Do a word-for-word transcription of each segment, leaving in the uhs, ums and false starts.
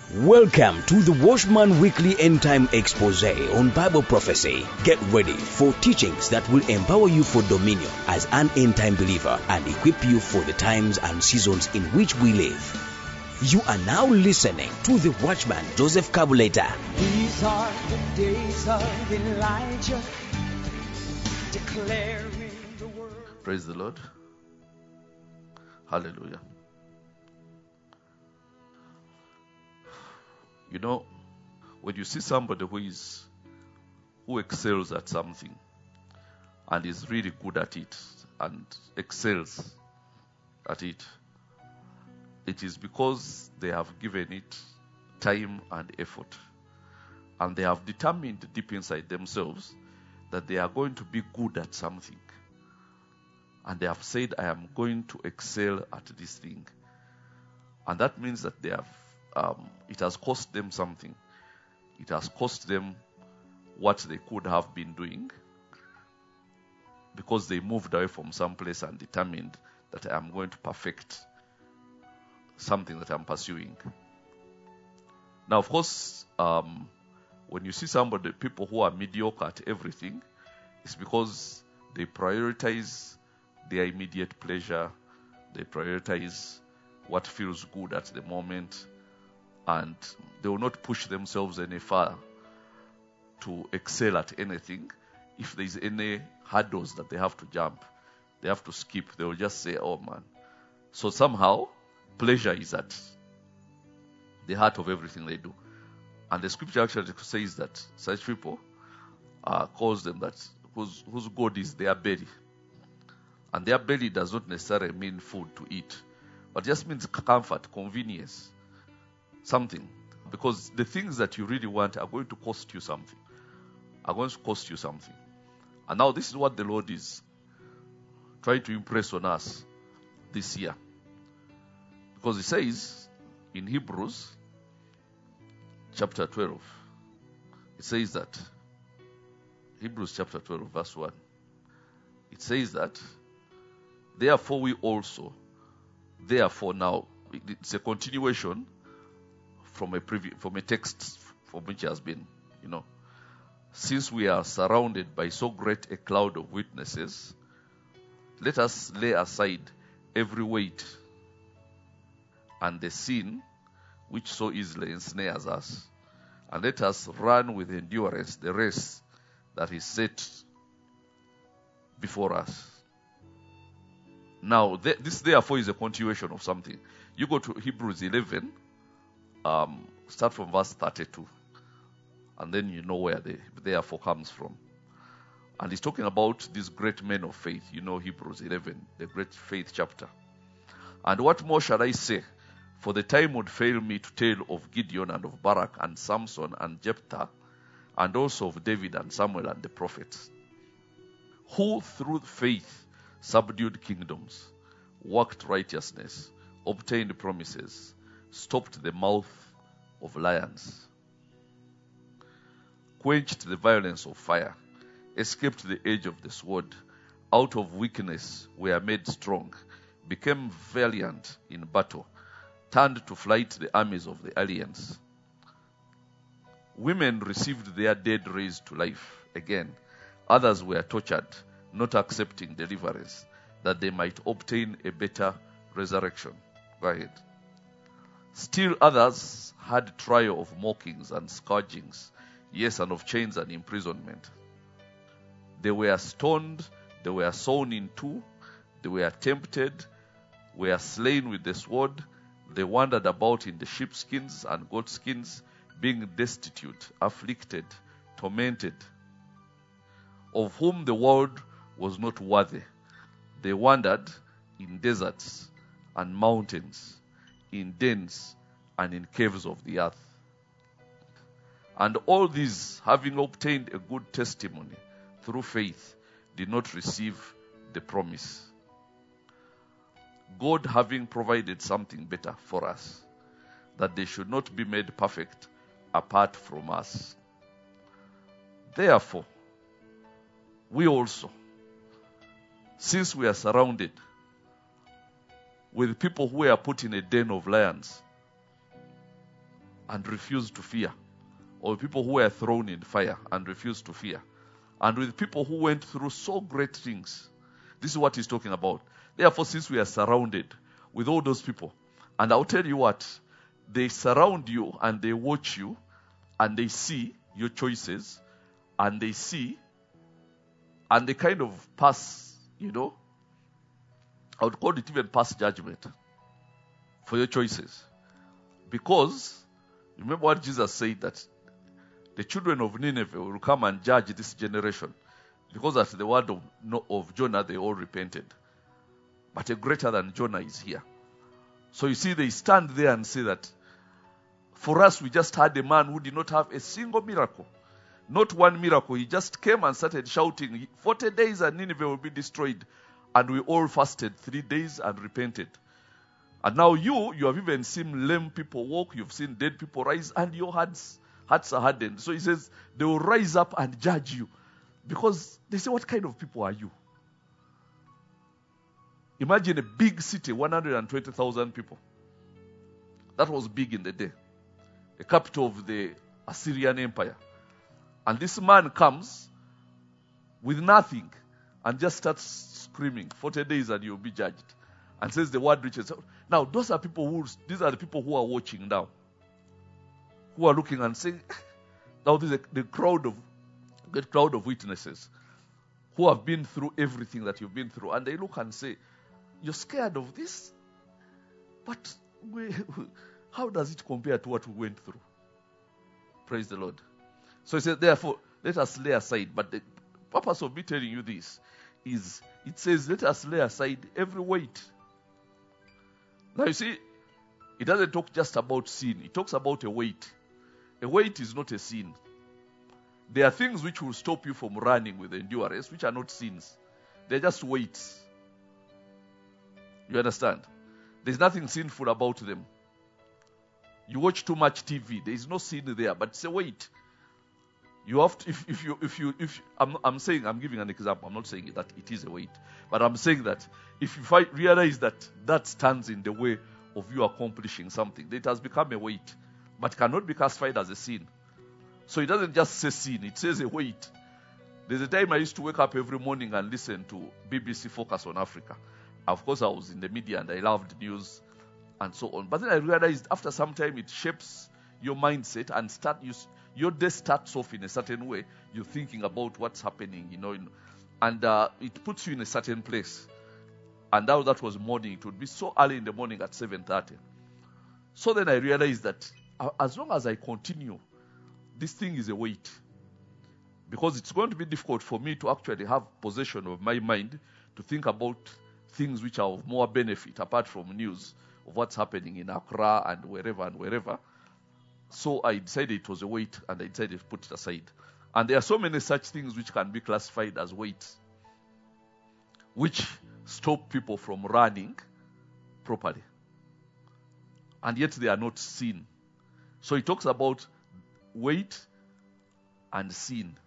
Welcome to the Watchman Weekly End Time Expose on Bible Prophecy. Get ready for teachings that will empower you for dominion as an end time believer and equip you for the times and seasons in which we live. You are now listening to the Watchman Joseph Kabuleta. These are the days of Elijah, declaring the word. Praise the Lord. Hallelujah. You know, when you see somebody who is who excels at something and is really good at it and excels at it, it is because they have given it time and effort, and they have determined deep inside themselves that they are going to be good at something, and they have said, I am going to excel at this thing. And that means that they have Um, it has cost them something. It has cost them what they could have been doing, because they moved away from some place and determined that I am going to perfect something that I'm pursuing. Now, of course, um, when you see somebody, people who are mediocre at everything, it's because they prioritize their immediate pleasure. They prioritize what feels good at the moment, and they will not push themselves any far to excel at anything. If there is any hurdles that they have to jump, they have to skip, they will just say, oh man. So somehow, pleasure is at the heart of everything they do. And the scripture actually says that such people uh, calls them that whose, whose God is their belly. And their belly does not necessarily mean food to eat, but just means comfort, convenience. Something, because the things that you really want are going to cost you something, are going to cost you something. And now this is what the Lord is trying to impress on us this year. Because He says in Hebrews chapter twelve, it says that, Hebrews chapter twelve verse one, it says that, therefore we also, therefore now, it's a continuation from a previ- from a text from which has been, you know, since we are surrounded by so great a cloud of witnesses, let us lay aside every weight and the sin which so easily ensnares us, and let us run with endurance the race that is set before us. Now, th- this therefore is a continuation of something. You go to Hebrews eleven, Um, start from verse thirty-two, and then you know where the therefore comes from. And he's talking about these great men of faith. You know Hebrews eleven, the great faith chapter. And what more shall I say? For the time would fail me to tell of Gideon and of Barak and Samson and Jephthah, and also of David and Samuel and the prophets, who through faith subdued kingdoms, worked righteousness, obtained promises, stopped the mouth of lions, quenched the violence of fire, escaped the edge of the sword, out of weakness were made strong, became valiant in battle, turned to flight the armies of the aliens. Women received their dead raised to life again. Others were tortured, not accepting deliverance, that they might obtain a better resurrection. Go ahead. Still others had trial of mockings and scourgings, yes, and of chains and imprisonment. They were stoned, they were sawn in two, they were tempted, were slain with the sword, they wandered about in the sheepskins and goatskins, being destitute, afflicted, tormented, of whom the world was not worthy. They wandered in deserts and mountains, in dens and in caves of the earth. And all these, having obtained a good testimony through faith, did not receive the promise, God having provided something better for us, that they should not be made perfect apart from us. Therefore, we also, since we are surrounded with people who are put in a den of lions, and refused to fear, or with people who were thrown in fire and refused to fear, and with people who went through so great things. This is what he's talking about. Therefore, since we are surrounded with all those people, and I'll tell you what, they surround you and they watch you and they see your choices and they see and they kind of pass, you know, I would call it even pass judgment for your choices. Because, remember what Jesus said, that the children of Nineveh will come and judge this generation, because at the word of, of Jonah they all repented. But a greater than Jonah is here. So you see, they stand there and say that, for us, we just had a man who did not have a single miracle. Not one miracle. He just came and started shouting, forty days and Nineveh will be destroyed. And we all fasted three days and repented. And now you, you have even seen lame people walk, you've seen dead people rise, and your hearts, hearts are hardened. So he says, they will rise up and judge you. Because they say, what kind of people are you? Imagine a big city, one hundred twenty thousand people. That was big in the day. The capital of the Assyrian Empire. And this man comes with nothing and just starts screaming, forty days and you'll be judged. And says the word reaches out. Now, those are people who, these are the people who are watching now. Who are looking and saying, now there's a, the crowd of, the crowd of witnesses who have been through everything that you've been through. And they look and say, you're scared of this? But we, how does it compare to what we went through? Praise the Lord. So he says, therefore, let us lay aside. But the purpose of me telling you this is, it says, let us lay aside every weight. Now you see, it doesn't talk just about sin. It talks about a weight. A weight is not a sin. There are things which will stop you from running with endurance, which are not sins. They're just weights. You understand? There's nothing sinful about them. You watch too much T V. There is no sin there, but it's a weight. You have to, if, if you, if you, if I'm, I'm saying, I'm giving an example. I'm not saying that it is a weight, but I'm saying that if you find, realize that that stands in the way of you accomplishing something, it has become a weight, but cannot be classified as a sin. So it doesn't just say sin; it says a weight. There's a time I used to wake up every morning and listen to B B C Focus on Africa. Of course, I was in the media and I loved news and so on. But then I realized after some time it shapes your mindset and start you. Your day starts off in a certain way. You're thinking about what's happening, you know, and uh, it puts you in a certain place. And now that was morning. It would be so early in the morning at seven thirty. So then I realized that uh, as long as I continue, this thing is a weight. Because it's going to be difficult for me to actually have possession of my mind to think about things which are of more benefit apart from news of what's happening in Accra and wherever and wherever. So I decided it was a weight and I decided to put it aside. And there are so many such things which can be classified as weights, which stop people from running properly. And yet they are not sin. So he talks about weight and sin.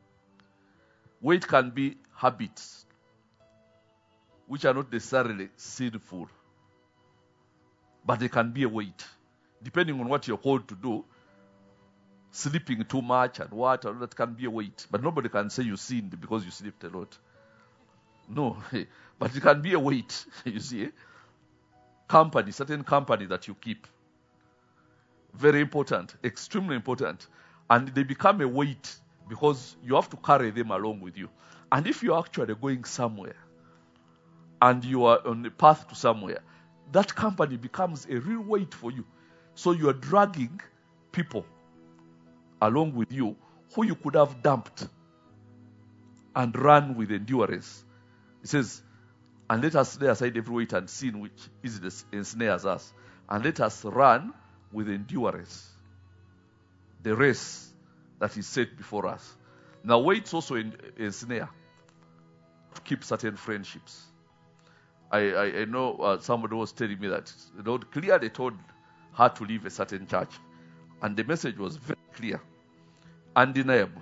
Weight can be habits, which are not necessarily sinful, but they can be a weight. Depending on what you're called to do, sleeping too much and what, that can be a weight. But nobody can say you sinned because you slept a lot. No, but it can be a weight, you see. Company, certain company that you keep. Very important, extremely important. And they become a weight because you have to carry them along with you. And if you're actually going somewhere and you are on the path to somewhere, that company becomes a real weight for you. So you are dragging people along with you who you could have dumped and run with endurance. It says, and let us lay aside every weight and sin which easily ensnares us, and let us run with endurance the race that is set before us. Now weights also ensnare to keep certain friendships. I, I, I know uh, somebody was telling me that the Lord clearly told her to leave a certain church. And the message was very clear, undeniable.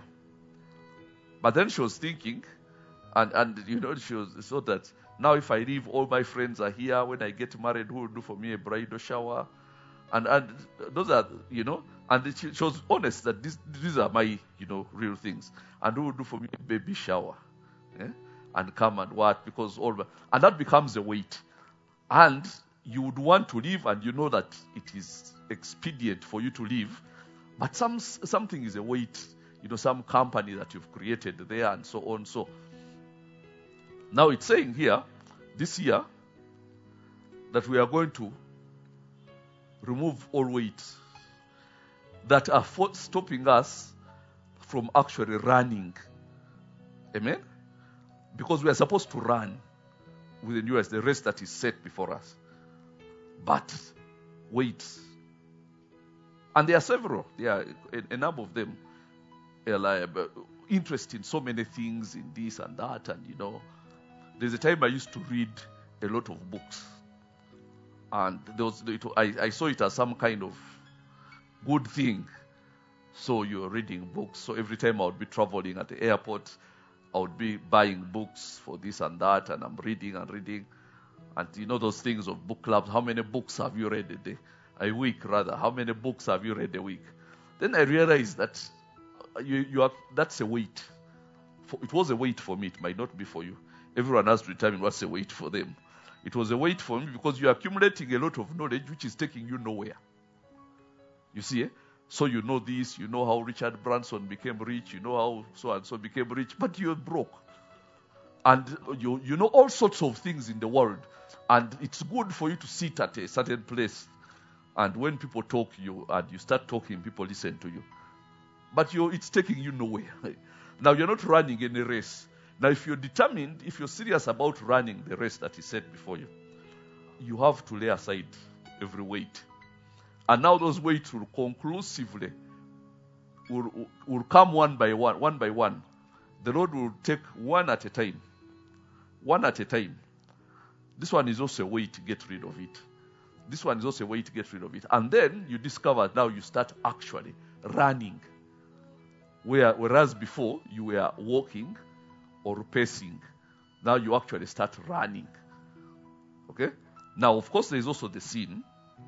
But then she was thinking, and, and you know, she was so that now if I leave, all my friends are here. When I get married, who will do for me a bridal shower? And and those are, you know, and she, she was honest that this, these are my, you know, real things. And who will do for me a baby shower? Yeah? And come and what? Because all, and that becomes a weight. And you would want to leave, and you know that it is expedient for you to leave. But some something is a weight, you know, some company that you've created there and so on. So now it's saying here, this year, that we are going to remove all weights that are for stopping us from actually running. Amen? Because we are supposed to run with the newest, the race that is set before us. But weights. And there are several. There are a, a number of them. They are like, uh, interest in so many things, in this and that, and you know. There's a time I used to read a lot of books. And there was, it, I, I saw it as some kind of good thing. So you're reading books. So every time I would be traveling at the airport, I would be buying books for this and that, and I'm reading and reading. And you know those things of book clubs. How many books have you read a day? A week, rather. How many books have you read a week? Then I realized that you, you are, that's a weight. For, it was a weight for me. It might not be for you. Everyone has to determine what's a weight for them. It was a weight for me because you're accumulating a lot of knowledge which is taking you nowhere. You see, eh? So you know this, you know how Richard Branson became rich, you know how so and so became rich, but you're broke. And you you know all sorts of things in the world. And it's good for you to sit at a certain place. And when people talk you and you start talking, people listen to you. But you it's taking you nowhere. Now you're not running any race. Now if you're determined, if you're serious about running the race that is set before you, you have to lay aside every weight. And now those weights will conclusively will, will come one by one, one by one. The Lord will take one at a time. One at a time. This one is also a way to get rid of it. This one is also a way to get rid of it. And then you discover now you start actually running. Where, whereas before you were walking or pacing, now you actually start running. Okay? Now, of course, there is also the sin.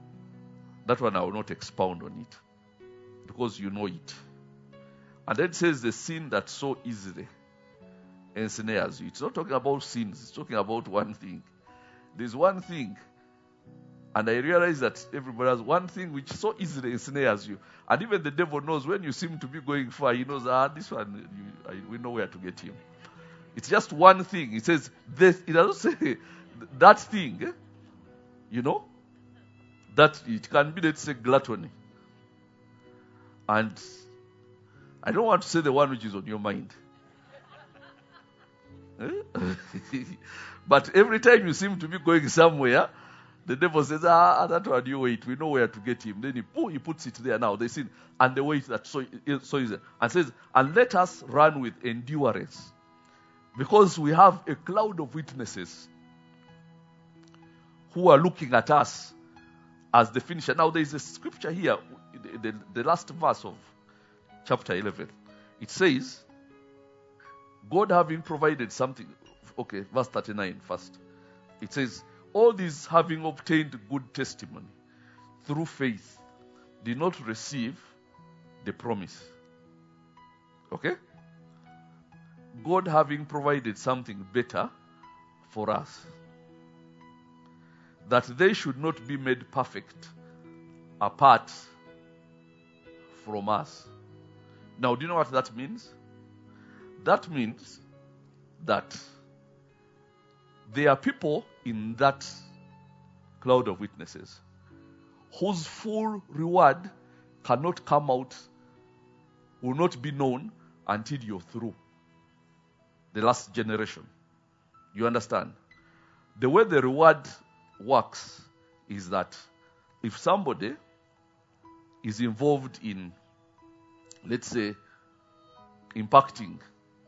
That one I will not expound on it because you know it. And then it says the sin that so easily ensnares you. It's not talking about sins. It's talking about one thing. There's one thing. And I realize that everybody has one thing which so easily ensnares you. And even the devil knows when you seem to be going far, he knows, ah, this one, you, I, we know where to get him. It's just one thing. It says, this, it doesn't say that thing, eh? You know, that it can be, let's say, gluttony. And I don't want to say the one which is on your mind. But every time you seem to be going somewhere, the devil says, ah, that one you wait, we know where to get him. Then he, oh, he puts it there now. They sin, and the weight that so, so is, and says, and let us run with endurance. Because we have a cloud of witnesses who are looking at us as the finisher. Now there is a scripture here, the, the, the last verse of chapter eleven. It says, God having provided something, okay, verse thirty-nine first. It says, all these having obtained good testimony through faith did not receive the promise. Okay? God having provided something better for us, that they should not be made perfect apart from us. Now, do you know what that means? That means that there are people in that cloud of witnesses whose full reward cannot come out, will not be known until you're through. The last generation. You understand? The way the reward works is that if somebody is involved in, let's say, impacting,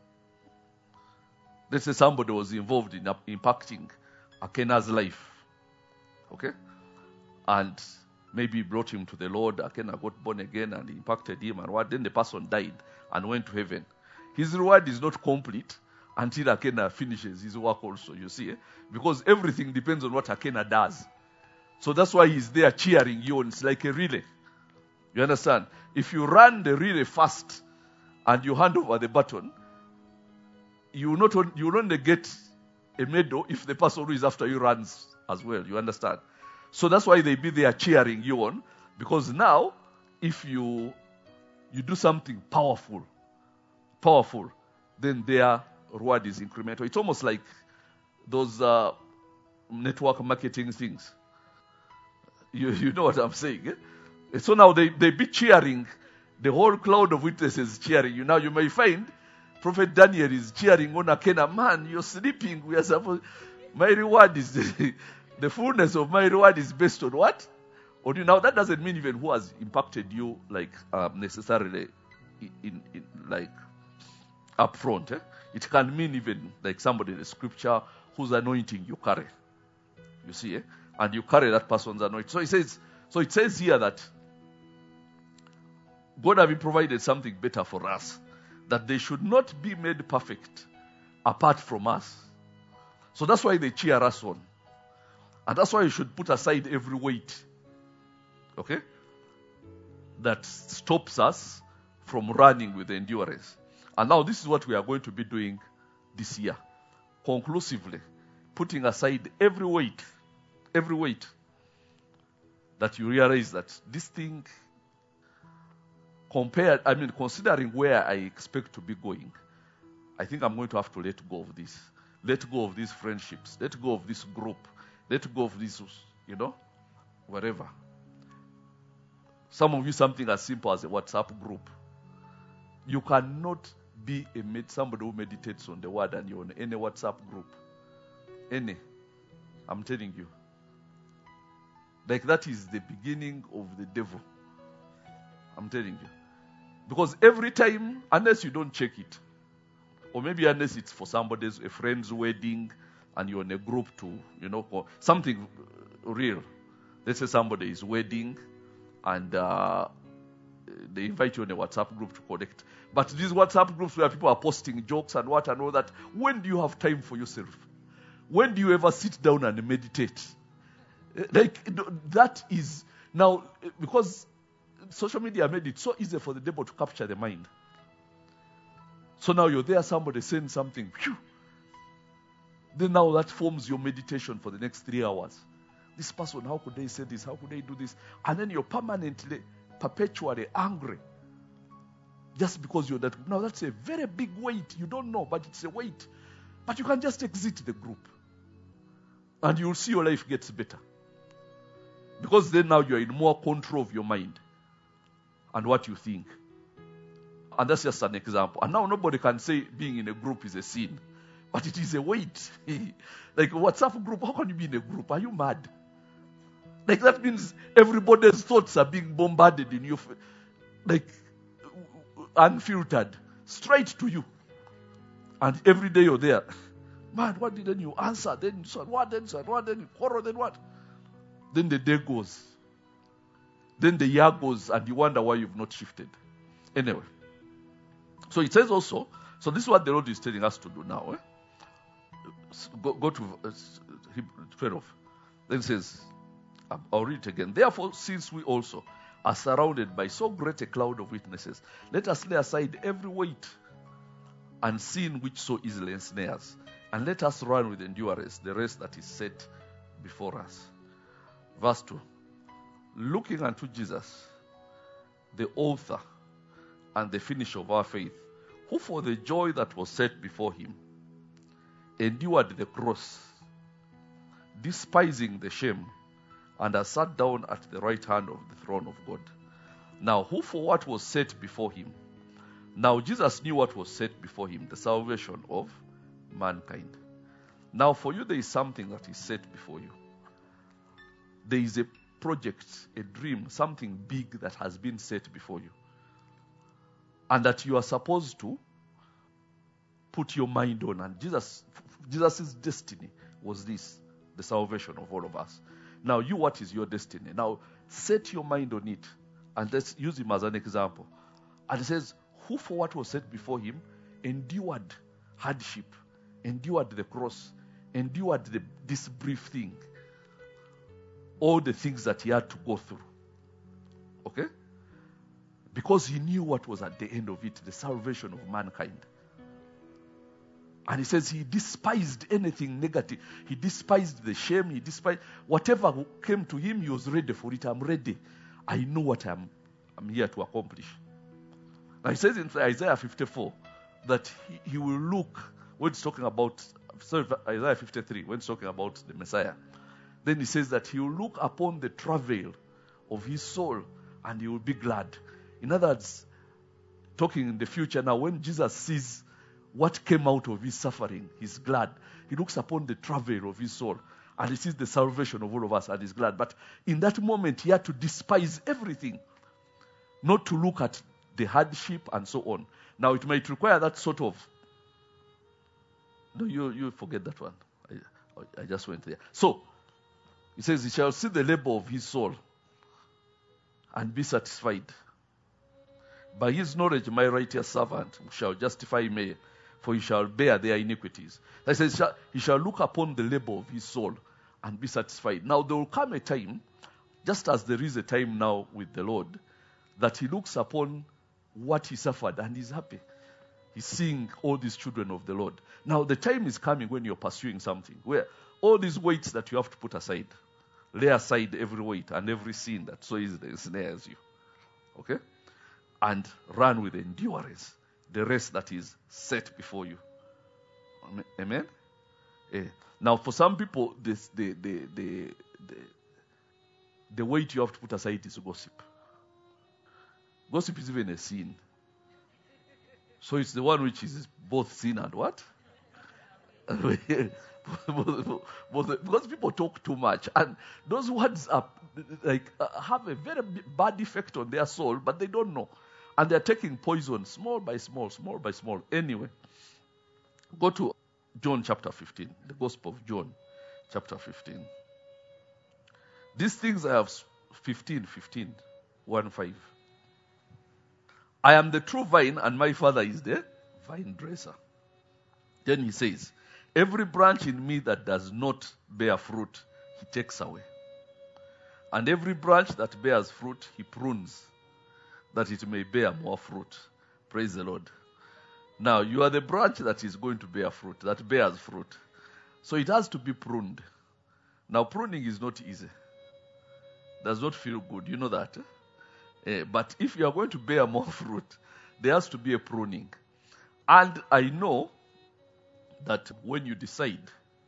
let's say somebody was involved in impacting Akena's life, okay? And maybe brought him to the Lord, Akena got born again and impacted him and what, then the person died and went to heaven. His reward is not complete until Akena finishes his work also, you see. Eh? Because everything depends on what Akena does. So that's why he's there cheering you on. It's like a relay. You understand? If you run the relay fast and you hand over the baton, you will not on, you will only get a medal if the person who is after you runs as well. You understand? So that's why they be there cheering you on, because now if you you do something powerful, powerful, then their reward is incremental. It's almost like those uh, network marketing things. You you know what I'm saying? Eh? So now they, they be cheering, the whole cloud of witnesses cheering you. Now you may find Prophet Daniel is cheering on Akena, man, you're sleeping. We are supposed, my reward is, the fullness of my reward is based on what? On you. Now that doesn't mean even who has impacted you, like um, necessarily in, in, in like up front. Eh? It can mean even like somebody in the scripture whose anointing you carry. You see, eh? And you carry that person's anointing. So it says, so it says here that God has provided something better for us, that they should not be made perfect apart from us. So that's why they cheer us on. And that's why you should put aside every weight, okay, that stops us from running with endurance. And now this is what we are going to be doing this year, conclusively, putting aside every weight, every weight, that you realize that this thing, compared, I mean, considering where I expect to be going, I think I'm going to have to let go of this. Let go of these friendships. Let go of this group. Let go of this, you know, whatever. Some of you, something as simple as a WhatsApp group. You cannot be a med- somebody who meditates on the word and you're on any WhatsApp group. Any. I'm telling you. Like that is the beginning of the devil. I'm telling you. Because every time, unless you don't check it, or maybe unless it's for somebody's, a friend's wedding, and you're in a group to, you know, something real. Let's say somebody's wedding, and uh, they invite you on a WhatsApp group to connect. But these WhatsApp groups where people are posting jokes and what and all that, when do you have time for yourself? When do you ever sit down and meditate? Like, that is, now, because social media made it so easy for the devil to capture the mind. So now you're there, somebody saying something, phew. Then now that forms your meditation for the next three hours. This person, how could they say this? How could they do this? And then you're permanently, perpetually angry. Just because you're that. Now that's a very big weight. You don't know, but it's a weight. But you can just exit the group. And you'll see your life gets better. Because then now you're in more control of your mind and what you think. And that's just an example. And now nobody can say being in a group is a sin. But it is a weight. Like a WhatsApp group, how can you be in a group? Are you mad? Like that means everybody's thoughts are being bombarded in you, like unfiltered, straight to you. And every day you're there. Man, what didn't you answer? Then you said what? Then you said what? Then you quarrel? Then what? Then the day goes. Then the year goes and you wonder why you've not shifted. Anyway. So it says also, so this is what the Lord is telling us to do now. Eh? Go, go to uh, twelve. Then it says, I'll read it again. Therefore, since we also are surrounded by so great a cloud of witnesses, let us lay aside every weight and sin which so easily ensnares, and let us run with endurance the race that is set before us. Verse two. Looking unto Jesus, the author and the finisher of our faith, who for the joy that was set before him endured the cross, despising the shame, and has sat down at the right hand of the throne of God. Now, who for what was set before him? Now, Jesus knew what was set before him, the salvation of mankind. Now, for you, there is something that is set before you. There is a project, a dream, something big that has been set before you. And that you are supposed to put your mind on. And Jesus, Jesus' destiny was this, the salvation of all of us. Now, you, what is your destiny? Now, set your mind on it. And let's use him as an example. And it says, who for what was set before him endured hardship, endured the cross, endured the, this brief thing. all the things that he had to go through. Okay? Because he knew what was at the end of it, the salvation of mankind. And he says he despised anything negative. He despised the shame. He despised whatever came to him. He was ready for it. I'm ready. I know what I'm, I'm here to accomplish. Now he says in Isaiah fifty-four that he, he will look, when he's talking about, sorry, Isaiah fifty-three, when he's talking about the Messiah, then he says that he will look upon the travail of his soul and he will be glad. In other words, talking in the future now, when Jesus sees what came out of his suffering, he's glad. He looks upon the travail of his soul and he sees the salvation of all of us and he's glad. But in that moment, he had to despise everything, not to look at the hardship and so on. Now, it might require that sort of... No, you, you forget that one. I, I just went there. So, he says, he shall see the labor of his soul and be satisfied. By his knowledge, my righteous servant shall justify me, for he shall bear their iniquities. That says, he shall look upon the labor of his soul and be satisfied. Now, there will come a time, just as there is a time now with the Lord, that he looks upon what he suffered and he's happy. He's seeing all these children of the Lord. Now, the time is coming when you're pursuing something, where all these weights that you have to put aside, lay aside every weight and every sin that so easily ensnares you. Okay? And run with endurance the race that is set before you. Amen? Eh. Now, for some people, this, the, the, the, the, the weight you have to put aside is gossip. Gossip is even a sin. So it's the one which is both sin and what? Because people talk too much. And those words are like uh, have a very bad effect on their soul, but they don't know. And they're taking poison small by small, small by small. Anyway, go to John chapter fifteen, the Gospel of John chapter fifteen. These things I have, fifteen, fifteen, one, five. I am the true vine and my Father is the vine dresser. Then he says, every branch in me that does not bear fruit, he takes away. And every branch that bears fruit, he prunes, that it may bear more fruit. Praise the Lord. Now, you are the branch that is going to bear fruit, that bears fruit. So it has to be pruned. Now, pruning is not easy. Does not feel good. You know that? Eh? Uh, but if you are going to bear more fruit, there has to be a pruning. And I know that when you decide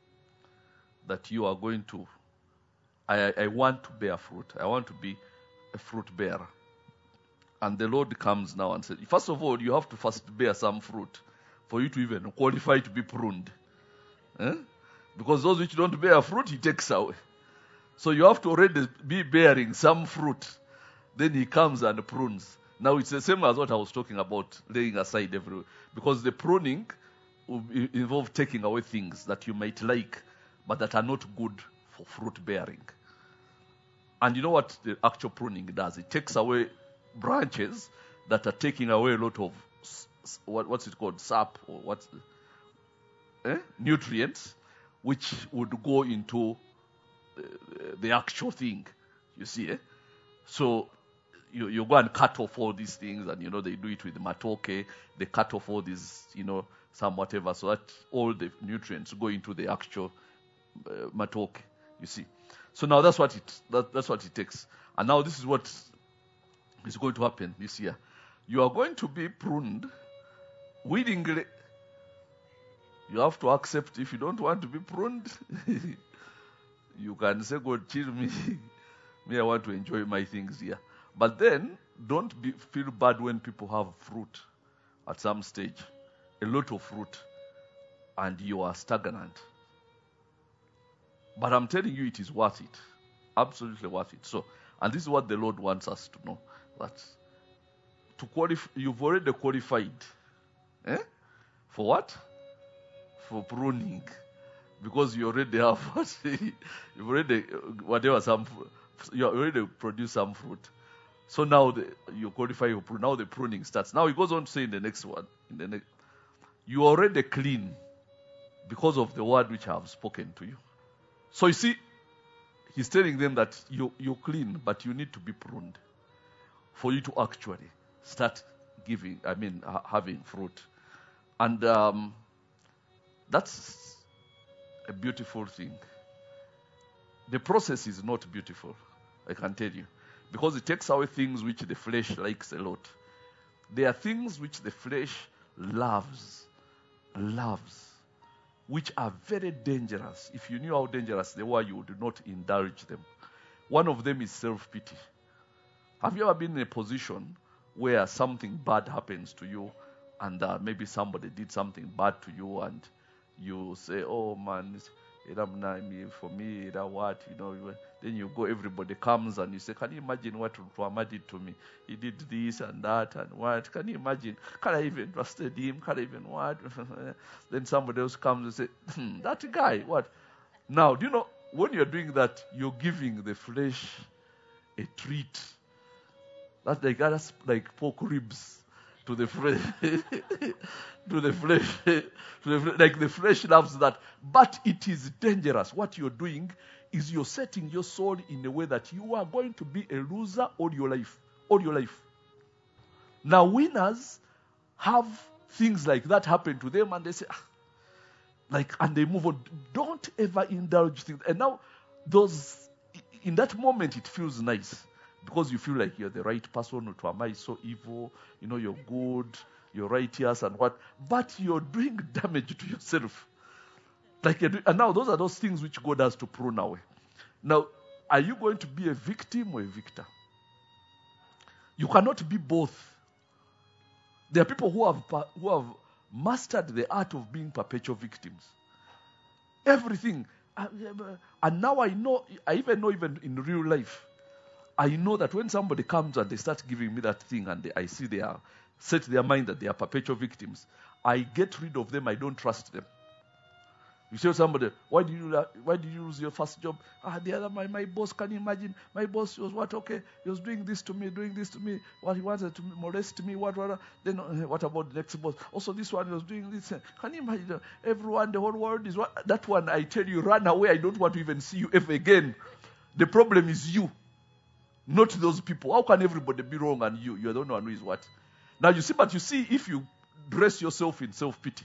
that you are going to, I, I want to bear fruit, I want to be a fruit bearer. And the Lord comes now and says, first of all, you have to first bear some fruit for you to even qualify to be pruned. Eh? Because those which don't bear fruit, he takes away. So you have to already be bearing some fruit. Then he comes and prunes. Now it's the same as what I was talking about, laying aside every... Because the pruning will involve taking away things that you might like, but that are not good for fruit bearing. And you know what the actual pruning does? It takes away branches that are taking away a lot of, what, what's it called, sap, or what's eh? nutrients, which would go into uh, the actual thing, you see. Eh? So you, you go and cut off all these things, and you know they do it with matoke, they cut off all these, you know, some whatever, so that all the nutrients go into the actual uh, matoke, you see. So now that's what it that, that's what it takes. And now this is what is going to happen this year. You are going to be pruned willingly. You have to accept. If you don't want to be pruned, you can say, God, chill me. Me, I want to enjoy my things here. But then, don't be, feel bad when people have fruit at some stage. A lot of fruit. And you are stagnant. But I'm telling you, it is worth it. Absolutely worth it. So, and this is what the Lord wants us to know. That to qualify, you've already qualified. Eh? For what? For pruning. Because you already have what? You've already, whatever, some, you already produced some fruit. So now the, you qualify for pruning. Now the pruning starts. Now he goes on to say in the next one, in the next, you are already clean because of the word which I have spoken to you. So you see, he's telling them that you, you're clean, but you need to be pruned for you to actually start giving, I mean, ha- having fruit. And um, that's a beautiful thing. The process is not beautiful, I can tell you, because it takes away things which the flesh likes a lot. There are things which the flesh loves, loves, which are very dangerous. If you knew how dangerous they were, you would not indulge them. One of them is self-pity. Have you ever been in a position where something bad happens to you, and uh, maybe somebody did something bad to you, and you say, oh man, it's, for me, that what, you know, then you go, everybody comes and you say, can you imagine what Rutwama did to me? He did this and that and what? Can you imagine? Can I even trusted him? Can I even what? Then somebody else comes and say, hmm, that guy, what? Now, do you know, when you're doing that, you're giving the flesh a treat. That's like, that's like pork ribs to the flesh. to the flesh. To the flesh. Like the flesh loves that. But it is dangerous. What you're doing is you're setting your soul in a way that you are going to be a loser all your life. All your life. Now winners have things like that happen to them and they say, ah, like, and they move on. Don't ever indulge things. And now those, in that moment it feels nice. Because you feel like you're the right person, to am I so evil, you know, you're good, you're righteous and what, but you're doing damage to yourself. Like, you're doing, and now those are those things which God has to prune away. Now, are you going to be a victim or a victor? You cannot be both. There are people who have who have mastered the art of being perpetual victims. Everything, and now I know, I even know even in real life, I know that when somebody comes and they start giving me that thing and they, I see they are set their mind that they are perpetual victims, I get rid of them. I don't trust them. You tell somebody, why did you why did you lose your first job? Ah, the other my, my boss, can you imagine? My boss was what? Okay, he was doing this to me, doing this to me. What he wanted to molest me, what what? Then uh, what about the next boss? Also, this one was doing this. Can you imagine? Everyone, the whole world is what? That one, I tell you, run away. I don't want to even see you ever again. The problem is you. Not those people. How can everybody be wrong and you? You're the only one who is what? Now you see, but you see, if you dress yourself in self-pity,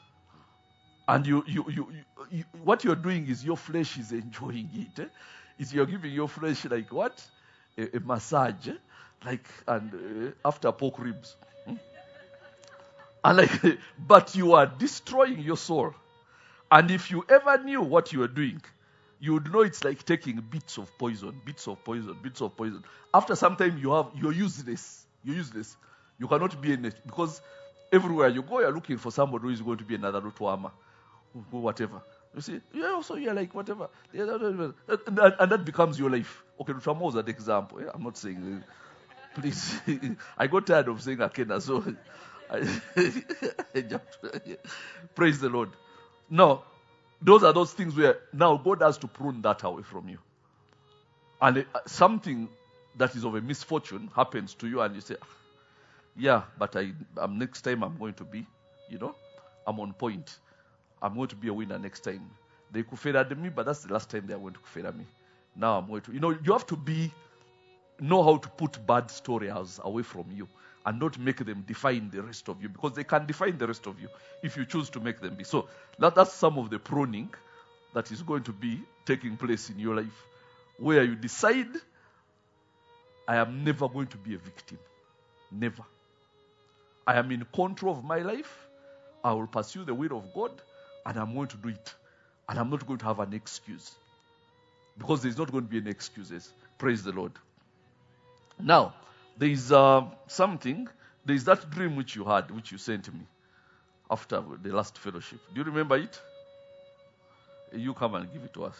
and you, you, you, you, you what you're doing is your flesh is enjoying it. Eh? Is you're giving your flesh like what? A, a massage, eh? Like, and uh, after pork ribs. Hmm? And like, but you are destroying your soul. And if you ever knew what you are doing, you would know it's like taking bits of poison, bits of poison, bits of poison. After some time, you have you're useless. You're useless. You cannot be in it because everywhere you go, you're looking for somebody who is going to be another Rutwama, who whatever. You see, yeah. Also, you're like whatever, and, and that becomes your life. Okay, Rutwama was an example. Yeah? I'm not saying, uh, please. I got tired of saying Akena, so I, I jumped. Praise the Lord. No. Those are those things where now God has to prune that away from you. And uh, something that is of a misfortune happens to you and you say, yeah, but I, um, next time I'm going to be, you know, I'm on point. I'm going to be a winner next time. They could fail at me, but that's the last time they are going to fail at me. Now I'm going to, you know, you have to be, know how to put bad stories away from you and not make them define the rest of you, because they can define the rest of you if you choose to make them be. So that, that's some of the pruning that is going to be taking place in your life, where you decide, I am never going to be a victim. Never. I am in control of my life. I will pursue the will of God, and I'm going to do it. And I'm not going to have an excuse, because there's not going to be any excuses. Praise the Lord. Now, there is uh, something, there is that dream which you had, which you sent me after the last fellowship. Do you remember it? You come and give it to us.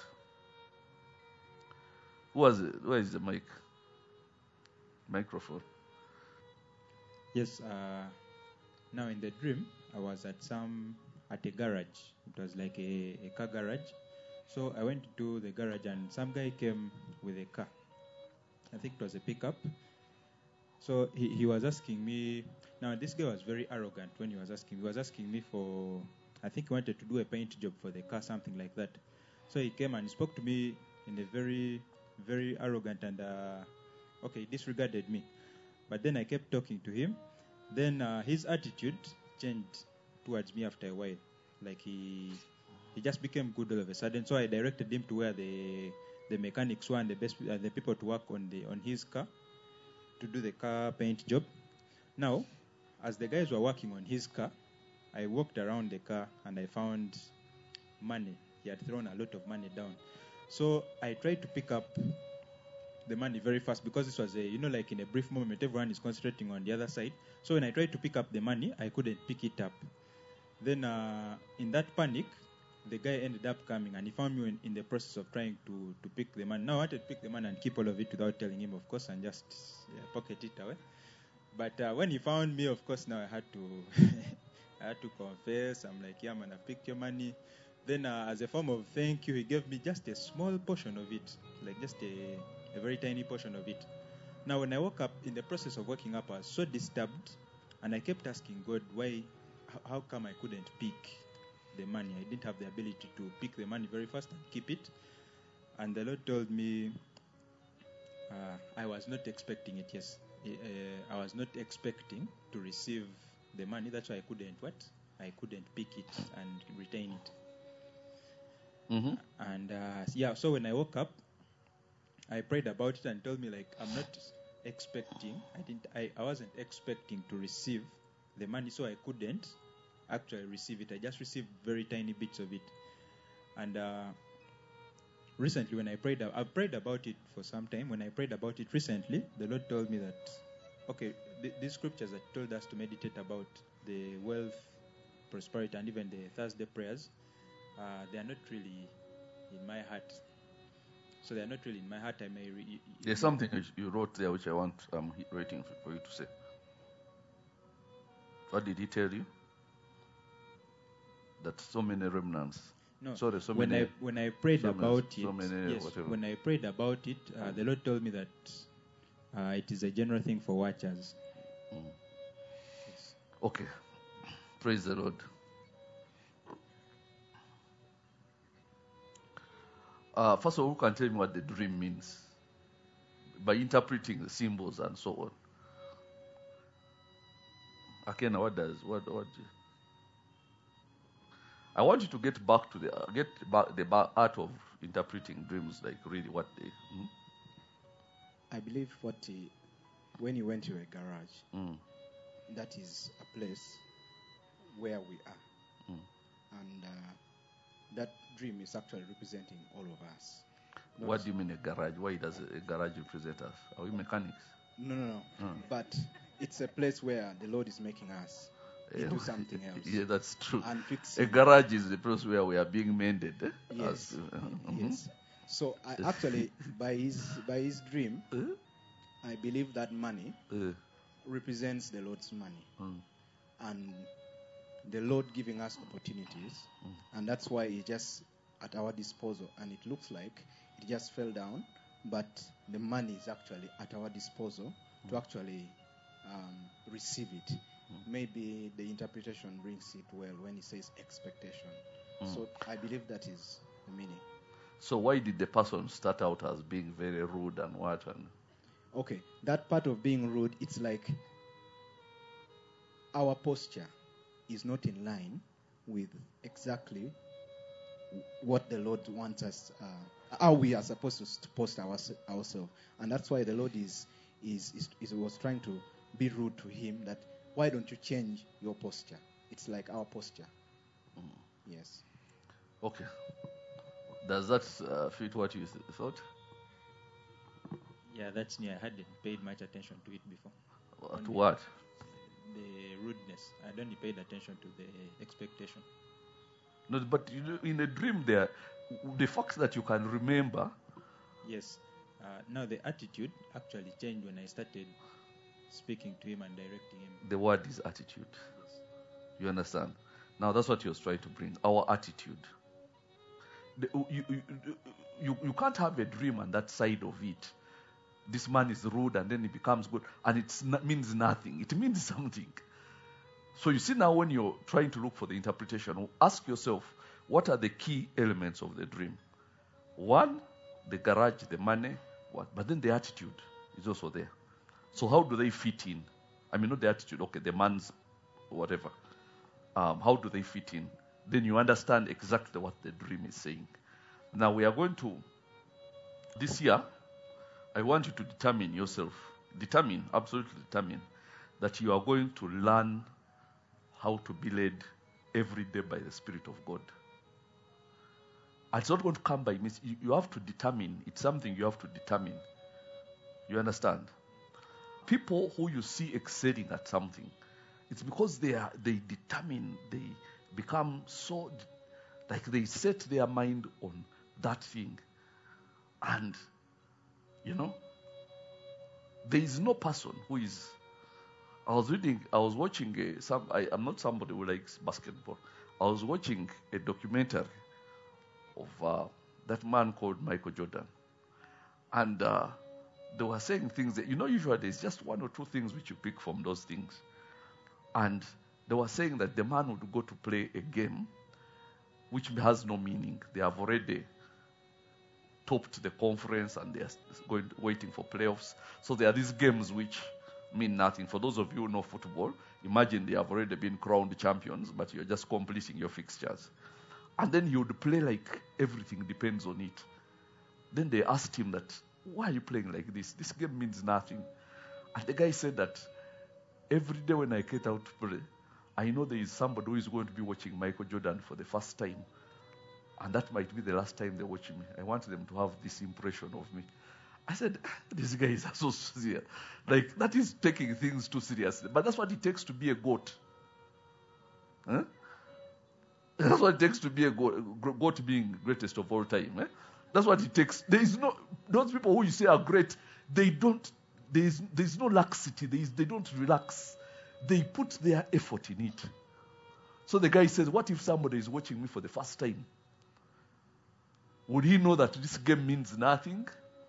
Who was it? Where is the mic? Microphone. Yes, uh, now in the dream, I was at some, at a garage. It was like a, a car garage. So I went to the garage and some guy came with a car. I think it was a pickup. So he, he was asking me, now this guy was very arrogant when he was asking. He was asking me for, I think he wanted to do a paint job for the car, something like that. So he came and spoke to me in a very, very arrogant and, uh, okay, disregarded me. But then I kept talking to him. Then uh, his attitude changed towards me after a while. Like he he just became good all of a sudden. So I directed him to where the the mechanics were and the best uh, the people to work on the on his car to do the car paint job. Now, as the guys were working on his car, I walked around the car and I found money. He had thrown a lot of money down. So I tried to pick up the money very fast because this was a, you know, like in a brief moment, everyone is concentrating on the other side. So when I tried to pick up the money, I couldn't pick it up. Then uh, in that panic, the guy ended up coming and he found me in, in the process of trying to, to pick the money. Now I wanted to pick the money and keep all of it without telling him, of course, and just yeah, pocket it away. But uh, when he found me, of course, now I had to I had to confess. I'm like, yeah, man, I picked your money. Then uh, as a form of thank you, he gave me just a small portion of it, like just a, a very tiny portion of it. Now when I woke up, in the process of waking up, I was so disturbed, and I kept asking God, why, how come I couldn't pick the money? I didn't have the ability to pick the money very fast and keep it. And the Lord told me, uh, I was not expecting it, yes. Uh, I was not expecting to receive the money. That's why I couldn't what? I couldn't pick it and retain it. Mm-hmm. And uh, yeah, so when I woke up, I prayed about it and told me like I'm not expecting. I didn't. I, I wasn't expecting to receive the money, so I couldn't actually receive it. I just received very tiny bits of it. And uh, recently, when I prayed, I've prayed about it for some time. When I prayed about it recently, the Lord told me that, okay, th- these scriptures that told us to meditate about the wealth, prosperity, and even the Thursday prayers, uh, they are not really in my heart. So they are not really in my heart. I may. Re- There's something you wrote there which I want. I'm um, waiting for you to say. What did he tell you? That so many remnants. No. Sorry, so when many. I when I prayed so about many, it, so many, yes. whatever. When I prayed about it, uh, the Lord told me that uh, it is a general thing for watchers. Mm. Yes. Okay. Praise the Lord. Uh, first of all, who can tell me what the dream means? By interpreting the symbols and so on. Akena, what does what what? I want you to get back to the uh, get back the ba- art of interpreting dreams, like really what they. Hmm? I believe what he, when you went to a garage, Mm. that is a place where we are, Mm. and uh, that dream is actually representing all of us. Not- What do you mean a garage? Why does a garage represent us? Are we mechanics? No, no, no. Mm. But it's a place where the Lord is making us into something else. Yeah, that's true. And A fixing. garage is the place where we are being mended. Eh? Yes. As, uh, mhm. Yes. So I actually, by his by his dream, Uh, I believe that money uh, represents the Lord's money, mm, and the Lord giving us opportunities, Mm. and that's why it's just at our disposal. And it looks like it just fell down, but the money is actually at our disposal to actually um, receive it. Maybe the interpretation brings it well when he says expectation. Mm. So I believe that is the meaning. So why did the person start out as being very rude and what? And Okay, that part of being rude, it's like our posture is not in line with exactly what the Lord wants us, uh, how we are supposed to, to post ours, ourselves. And that's why the Lord is, is, is, is was trying to be rude to him, that why don't you change your posture? It's like our posture. Mm. Yes. Okay. Does that uh, fit what you th- thought? Yeah, that's new. I hadn't paid much attention to it before. Uh, to Only what? The rudeness. I'd only paid attention to the expectation. No, but you know, in a dream, there, the facts that you can remember. Yes. Uh, now the attitude actually changed when I started speaking to him and directing him. The word is attitude. Yes. You understand? Now that's what he was trying to bring. Our attitude. The, you, you, you, you can't have a dream and that side of it. This man is rude and then he becomes good, and it means nothing. It means something. So you see now when you're trying to look for the interpretation, ask yourself, what are the key elements of the dream? One, the garage, the money, what? But then the attitude is also there. So how do they fit in? I mean, not the attitude, okay, the man's whatever. Um, how do they fit in? Then you understand exactly what the dream is saying. Now we are going to, this year, I want you to determine yourself, determine, absolutely determine, that you are going to learn how to be led every day by the Spirit of God. And it's not going to come by mis- you, you have to determine. It's something you have to determine. You understand? People who you see excelling at something, it's because they are they determine, they become so, like they set their mind on that thing. And, you know, there is no person who is, I was reading, I was watching, a, some, I, I'm not somebody who likes basketball. I was watching a documentary of uh, that man called Michael Jordan. And uh, they were saying things that, you know, usually there's just one or two things which you pick from those things. And they were saying that the man would go to play a game which has no meaning. They have already topped the conference and they are going waiting for playoffs. So there are these games which mean nothing. For those of you who know football, imagine they have already been crowned champions, but you're just completing your fixtures. And then he would play like everything depends on it. Then they asked him that, why are you playing like this? This game means nothing. And the guy said that, every day when I get out to play, I know there is somebody who is going to be watching Michael Jordan for the first time. And that might be the last time they watch me. I want them to have this impression of me. I said, these guys are so serious. Like, that is taking things too seriously. But that's what it takes to be a goat. Huh? That's what it takes to be a goat, goat being greatest of all time. Eh? That's what it takes. There is no, those people who you say are great, they don't, there is, there is no laxity. There is, they don't relax. They put their effort in it. So the guy says, what if somebody is watching me for the first time? Would he know that this game means nothing?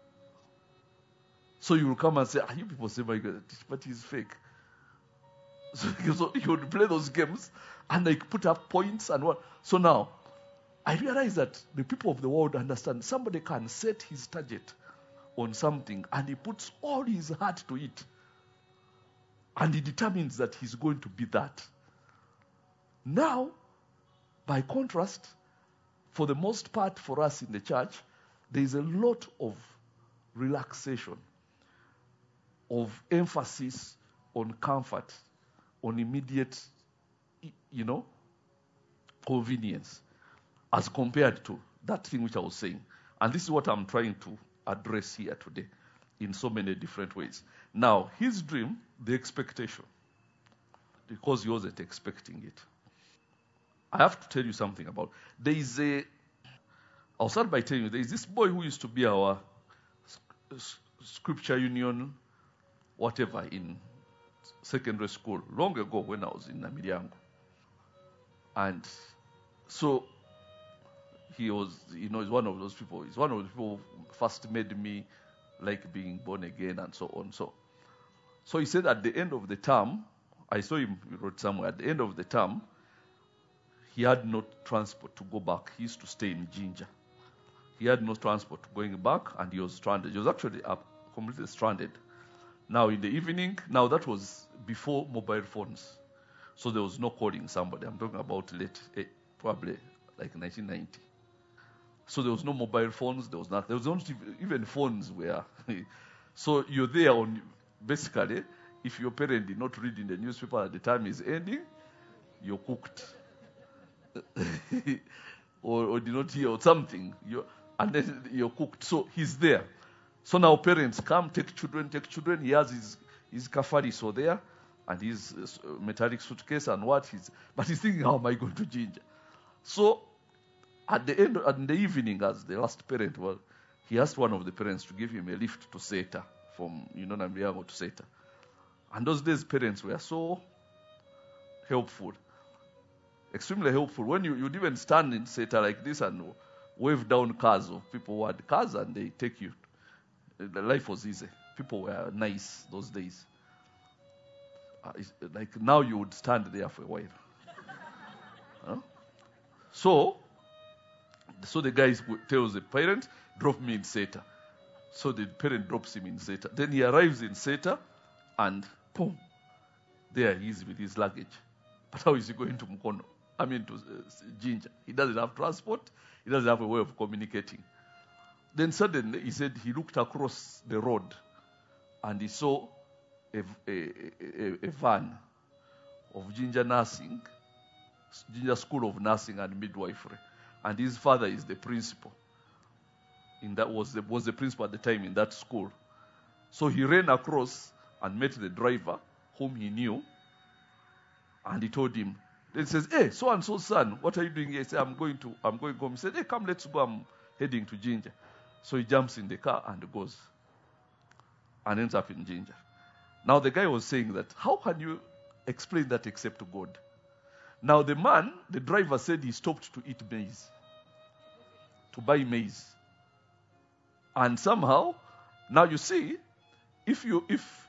So you will come and say, ah, you people say, my God, but he's fake. So, so he would play those games and like put up points and what. So now, I realize that the people of the world understand somebody can set his target on something and he puts all his heart to it. And he determines that he's going to be that. Now, by contrast, for the most part for us in the church, there is a lot of relaxation, of emphasis on comfort, on immediate, you know, convenience, as compared to that thing which I was saying. And this is what I'm trying to address here today in so many different ways. Now, his dream, the expectation, because he wasn't expecting it. I have to tell you something about, there is a, I'll start by telling you, there is this boy who used to be our scripture union, whatever, in secondary school, long ago when I was in Namiriango. And so, he was, you know, he's one of those people, he's one of the people who first made me like being born again and so on. So, so he said at the end of the term, I saw him, he wrote somewhere, at the end of the term, he had no transport to go back. He used to stay in Jinja. He had no transport going back and he was stranded. He was actually up, completely stranded. Now in the evening, now that was before mobile phones. So there was no calling somebody. I'm talking about late, eh, probably like nineteen ninety. So there was no mobile phones, there was not, there was not even phones where. So you're there on, basically, if your parent did not read in the newspaper at the time is ending, you're cooked. or, or did not hear or something, you're, and then you're cooked. So he's there. So now parents come, take children, take children. He has his, his kafari so there, and his uh, metallic suitcase and what he's, but he's thinking, how am I going to Jinja? So at the end, in the evening, as the last parent, well, he asked one of the parents to give him a lift to Seta, from, you know, Namiriango to Seta. And those days, parents were so helpful. Extremely helpful. When you, you'd even stand in Seta like this and wave down cars of people who had cars and they take you. The life was easy. People were nice those days. Uh, like now you would stand there for a while. Huh? So, So the guy tells the parent, drop me in Seta. So the parent drops him in Seta. Then he arrives in Seta and boom, there he is with his luggage. But how is he going to Mukono? I mean to uh, Jinja. He doesn't have transport. He doesn't have a way of communicating. Then suddenly he said he looked across the road and he saw a, a, a, a van of Jinja Nursing, Jinja School of Nursing and Midwifery. And his father is the principal. In that was the, was the principal at the time in that school. So he ran across and met the driver, whom he knew, and he told him. Then he says, "Hey, so and so son, what are you doing here?" He said, "I'm going to, I'm going home." He said, "Hey, come, let's go. I'm heading to Jinja." So he jumps in the car and goes, and ends up in Jinja. Now the guy was saying that, how can you explain that except to God? Now the man, the driver said he stopped to eat maize, to buy maize. And somehow, now you see, if you, if,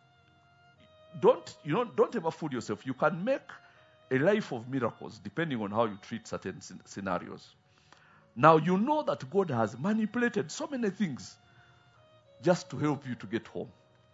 don't, you know, don't ever fool yourself. You can make a life of miracles depending on how you treat certain scenarios. Now you know that God has manipulated so many things just to help you to get home.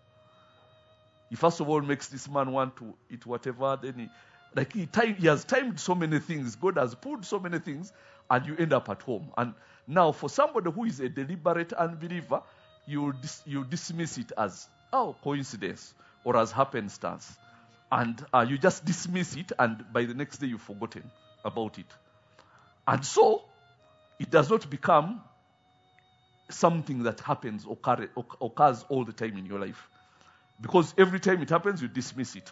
He first of all makes this man want to eat whatever, then he, like he, time, he has timed so many things. God has pulled so many things, and you end up at home. And now, for somebody who is a deliberate unbeliever, you dis, you dismiss it as, oh, coincidence, or as happenstance. And uh, you just dismiss it, and by the next day you've forgotten about it. And so, it does not become something that happens, occur, occurs all the time in your life. Because every time it happens, you dismiss it.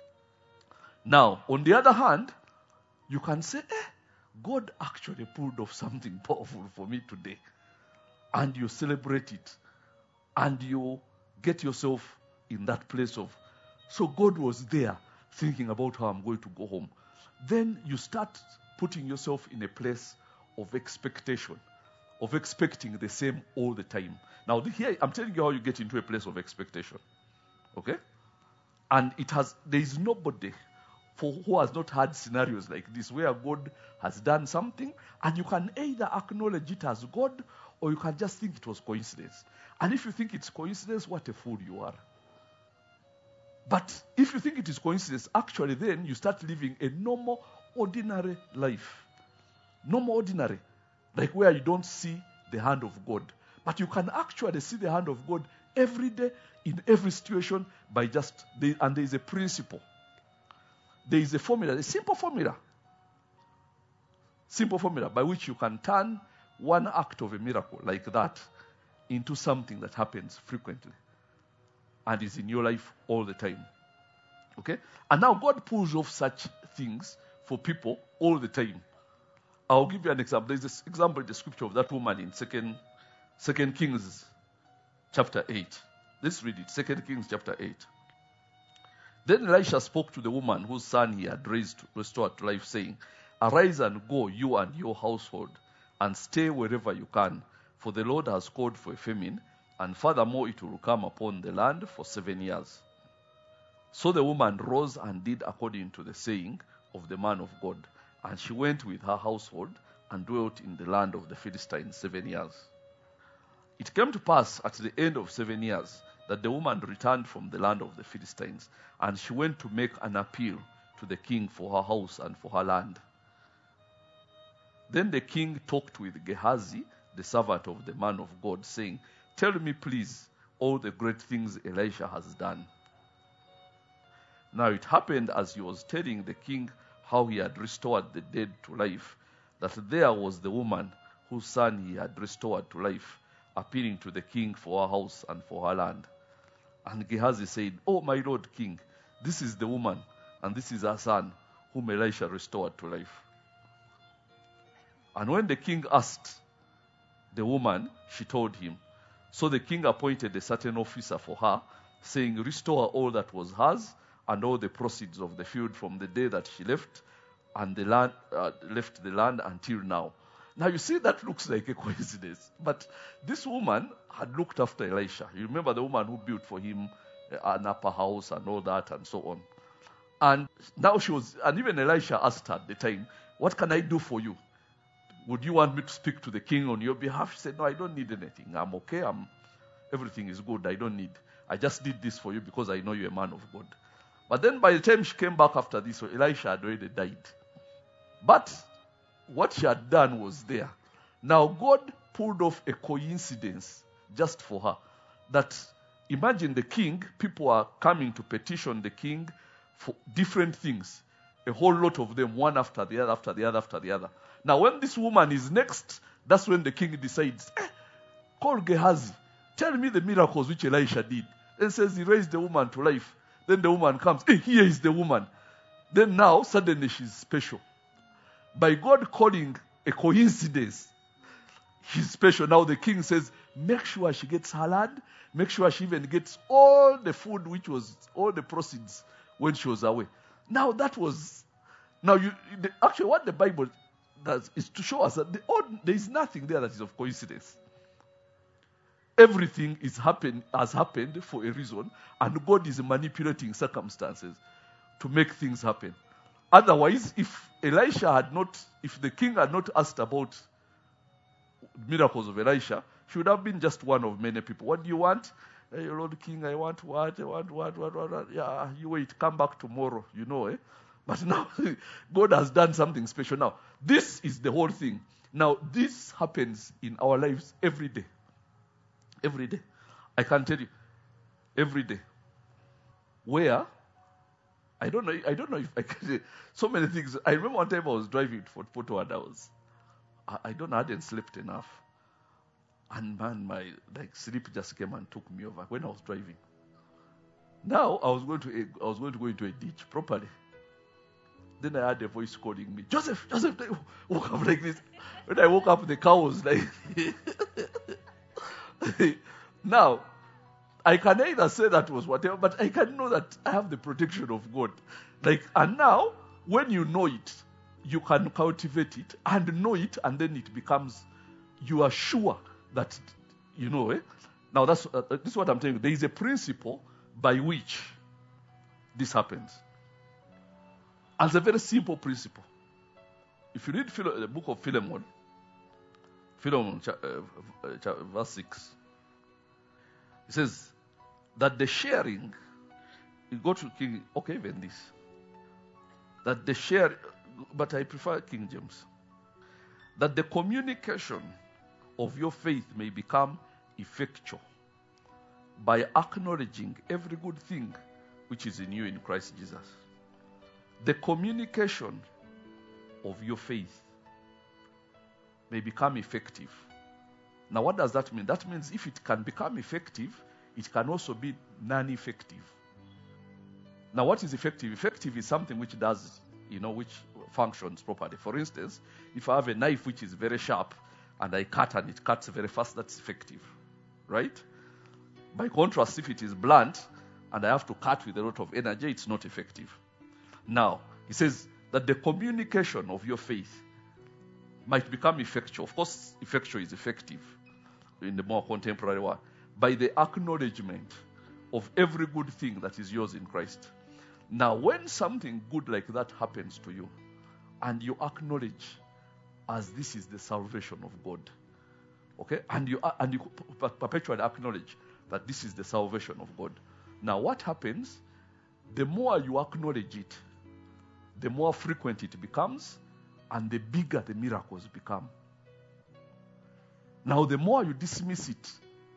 Now, on the other hand, you can say, eh, God actually pulled off something powerful for me today. And you celebrate it. And you get yourself in that place of, so God was there thinking about how I'm going to go home. Then you start putting yourself in a place of expectation, of expecting the same all the time. Now, here, I'm telling you how you get into a place of expectation. Okay? And it has, there is nobody for who has not had scenarios like this where God has done something, and you can either acknowledge it as God or you can just think it was coincidence. And if you think it's coincidence, what a fool you are. But if you think it is coincidence, actually then you start living a normal, ordinary life. Normal, ordinary. Like where you don't see the hand of God. But you can actually see the hand of God every day, in every situation, by just, and there is a principle. There is a formula, a simple formula. Simple formula by which you can turn one act of a miracle like that into something that happens frequently and is in your life all the time. Okay? And now God pulls off such things for people all the time. I'll give you an example. There's this example in the scripture of that woman in Second, Second Kings chapter eight. Let's read it. Second Kings chapter eight. Then Elisha spoke to the woman whose son he had raised, restored to life, saying, "Arise and go, you and your household, and stay wherever you can, for the Lord has called for a famine, and furthermore it will come upon the land for seven years." So the woman rose and did according to the saying of the man of God, and she went with her household and dwelt in the land of the Philistines seven years. It came to pass at the end of seven years that the woman returned from the land of the Philistines, and she went to make an appeal to the king for her house and for her land. Then the king talked with Gehazi, the servant of the man of God, saying, "Tell me, please, all the great things Elisha has done." Now it happened as he was telling the king how he had restored the dead to life, that there was the woman whose son he had restored to life, appealing to the king for her house and for her land. And Gehazi said, "Oh, my lord king, this is the woman, and this is her son, whom Elisha restored to life." And when the king asked the woman, she told him. So the king appointed a certain officer for her, saying, "Restore all that was hers, and all the proceeds of the field from the day that she left, and the land uh, left the land until now." Now you see, that looks like a coincidence, but this woman had looked after Elisha. You remember the woman who built for him an upper house and all that and so on. And now she was, and even Elisha asked her at the time, "What can I do for you?" would you want me to speak to the king on your behalf? She said, no, I don't need anything. I'm okay. I'm, everything is good. I don't need. I just did this for you because I know you're a man of God. But then by the time she came back after this, Elisha had already died. But what she had done was there. Now God pulled off a coincidence just for her. That imagine the king, people are coming to petition the king for different things. A whole lot of them, one after the other, after the other, after the other. Now when this woman is next, that's when the king decides, eh, call Gehazi. Tell me the miracles which Elisha did. Then says he raised the woman to life. Then the woman comes, hey, here is the woman. Then now, suddenly she's special. By God calling a coincidence, she's special. Now the king says, make sure she gets her land. Make sure she even gets all the food, which was all the proceeds when she was away. Now that was, now you, the, actually what the Bible does is to show us that the, all, there is nothing there that is of coincidence. Everything is happen, has happened for a reason, and God is manipulating circumstances to make things happen. Otherwise, if Elisha had not, if the king had not asked about miracles of Elisha, she would have been just one of many people. What do you want? Hey, Lord King, I want what? I want what? What? What? What? Yeah, you wait, come back tomorrow, you know, eh? But now, God has done something special. Now, this is the whole thing. Now, this happens in our lives every day. Every day. I can tell you. Every day. Where? I don't know. I don't know if I can say so many things. I remember one time I was driving for photo and I was, I, I don't know, I hadn't slept enough. And man, my like sleep just came and took me over when I was driving. Now I was going to I was going to go into a ditch properly. Then I heard a voice calling me, Joseph, Joseph. I woke up like this. When I woke up, the cow was like. Now, I can either say that was whatever, but I can know that I have the protection of God. Like, and now, when you know it, you can cultivate it and know it, and then it becomes, you are sure that, you know, eh? Now, that's uh, this is what I'm telling you. There is a principle by which this happens. And it's a very simple principle. If you read Philo- the book of Philemon, Philemon, uh, uh, verse six. It says that the sharing, you go to King, okay, even this. That the share, but I prefer King James. That the communication of your faith may become effectual by acknowledging every good thing which is in you in Christ Jesus. The communication of your faith may become effective. Now, what does that mean? That means if it can become effective, it can also be non-effective. Now, what is effective? Effective is something which does, you know, which functions properly. For instance, if I have a knife which is very sharp and I cut and it cuts very fast, that's effective, right? By contrast, if it is blunt and I have to cut with a lot of energy, it's not effective. Now, he says that the communication of your faith might become effectual. Of course, effectual is effective in the more contemporary one. By the acknowledgement of every good thing that is yours in Christ. Now, when something good like that happens to you, and you acknowledge as this is the salvation of God, okay, and you and you perpetually acknowledge that this is the salvation of God. Now, what happens? The more you acknowledge it, the more frequent it becomes, and the bigger the miracles become. Now, the more you dismiss it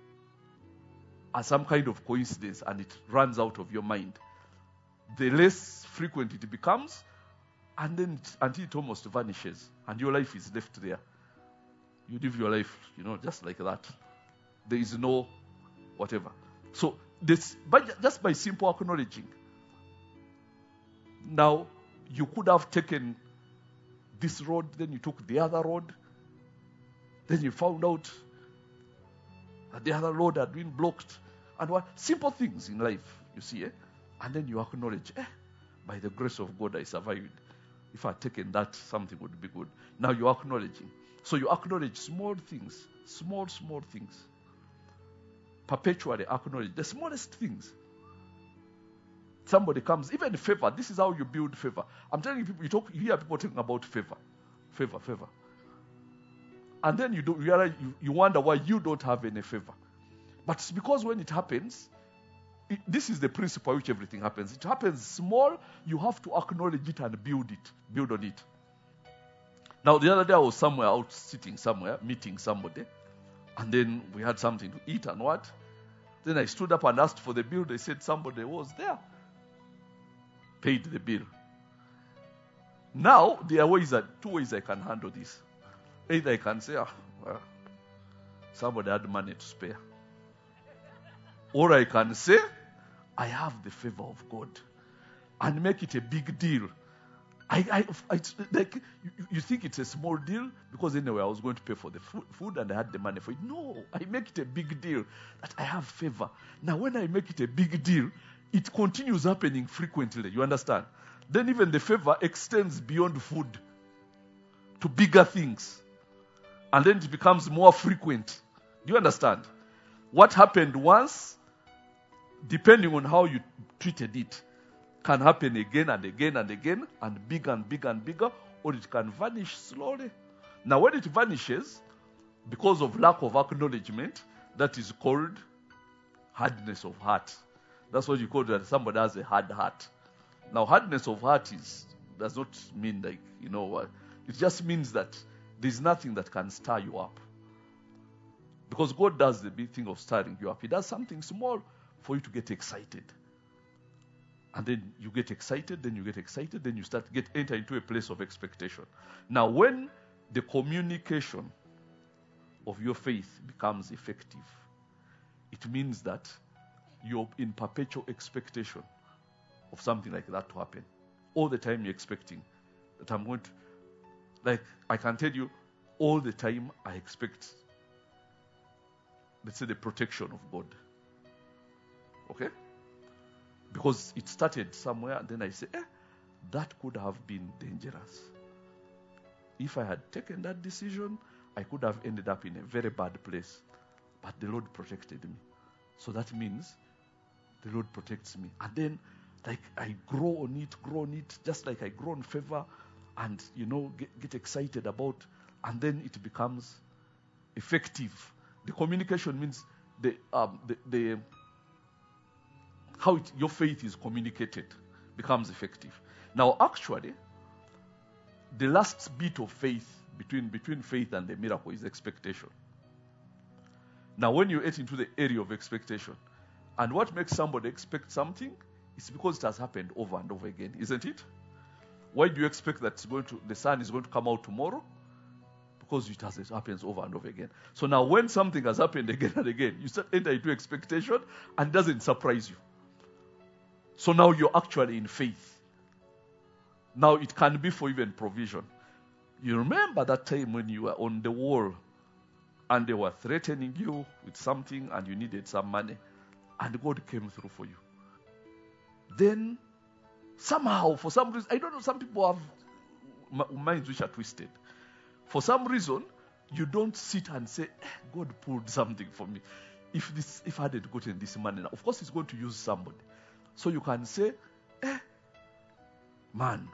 as some kind of coincidence and it runs out of your mind, the less frequent it becomes, and then it, until it almost vanishes, and your life is left there. You live your life, you know, just like that. There is no whatever. So, this, but just by simple acknowledging. Now, you could have taken this road, then you took the other road, then you found out that the other road had been blocked, and what simple things in life, you see, eh? And then you acknowledge, eh, by the grace of God I survived. If I had taken that, something would be good. Now you're acknowledging. So you acknowledge small things, small, small things. Perpetually acknowledge the smallest things. Somebody comes, even favor. This is how you build favor. I'm telling you, people, you talk, you hear people talking about favor, favor, favor. And then you, do, realize, you, you wonder why you don't have any favor. But it's because when it happens, it, this is the principle by which everything happens. It happens small, you have to acknowledge it and build it, build on it. Now, the other day I was somewhere out sitting somewhere, meeting somebody, and then we had something to eat and what. Then I stood up and asked for the bill. They said somebody was there. Paid the bill. Now, there are ways that, two ways I can handle this. Either I can say, ah, well, somebody had money to spare. Or I can say, I have the favor of God. And make it a big deal. I, I, I like you, you think it's a small deal because anyway I was going to pay for the food, food and I had the money for it. No, I make it a big deal that I have favor. Now when I make it a big deal, it continues happening frequently. You understand? Then even the favor extends beyond food to bigger things, and then it becomes more frequent. Do you understand? What happened once, depending on how you treated it, can happen again and again and again, and bigger and bigger and bigger, or it can vanish slowly. Now, when it vanishes, because of lack of acknowledgement, that is called hardness of heart. That's what you call that somebody has a hard heart. Now, hardness of heart is does not mean like, you know what, it just means that there's nothing that can stir you up. Because God does the big thing of stirring you up. He does something small for you to get excited. And then you get excited, then you get excited, then you start get enter into a place of expectation. Now, when the communication of your faith becomes effective, it means that you're in perpetual expectation of something like that to happen. All the time you're expecting that I'm going to, like, I can tell you, all the time I expect, let's say, the protection of God. Okay? Because it started somewhere, and then I say, eh, that could have been dangerous. If I had taken that decision, I could have ended up in a very bad place. But the Lord protected me. So that means the Lord protects me. And then, like, I grow on it, grow on it, just like I grow on favor, and, you know, get, get excited about, and then it becomes effective. The communication means the um, the, the how it, your faith is communicated becomes effective. Now, actually, the last bit of faith, between, between faith and the miracle, is expectation. Now, when you get into the area of expectation, and what makes somebody expect something is because it has happened over and over again, isn't it? Why do you expect that it's going to, the sun is going to come out tomorrow? Because it, has, it happens over and over again. So now when something has happened again and again, you start enter into expectation, and it doesn't surprise you. So now you're actually in faith. Now it can be for even provision. You remember that time when you were on the wall and they were threatening you with something and you needed some money, and God came through for you. Then somehow, for some reason, I don't know, some people have minds which are twisted. For some reason, you don't sit and say, eh, God pulled something for me. If this, if I hadn't gotten this money now, of course He's going to use somebody. So you can say, eh, man,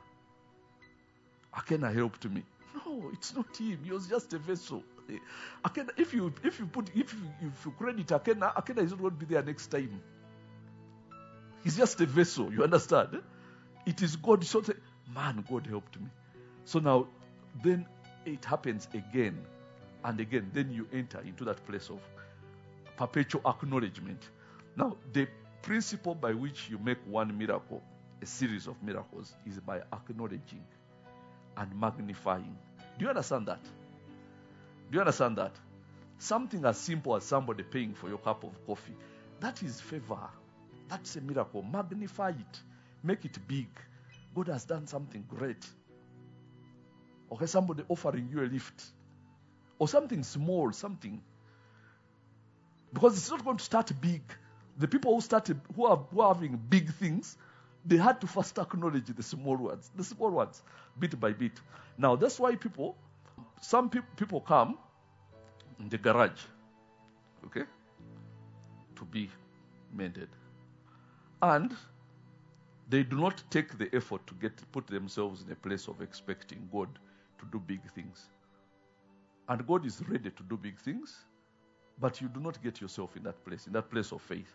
Akena helped me. No, it's not him. He was just a vessel. Akena, if you if you put if you, if you credit Akena, Akena is not going to be there next time. He's just a vessel. You understand? It is God. So say, man, God helped me. So now, then it happens again and again. Then you enter into that place of perpetual acknowledgement. Now, the principle by which you make one miracle, a series of miracles, is by acknowledging and magnifying. Do you understand that? Do you understand that? Something as simple as somebody paying for your cup of coffee, that is favor. That's a miracle. Magnify it. Make it big. God has done something great. Okay, somebody offering you a lift. Or something small, something. Because it's not going to start big. The people who started, who are, who are having big things, they had to first acknowledge the small ones. The small ones, bit by bit. Now, that's why people, some pe- people come in the garage, okay, to be mended. And they do not take the effort to get put themselves in a place of expecting God to do big things. And God is ready to do big things, but you do not get yourself in that place, in that place of faith.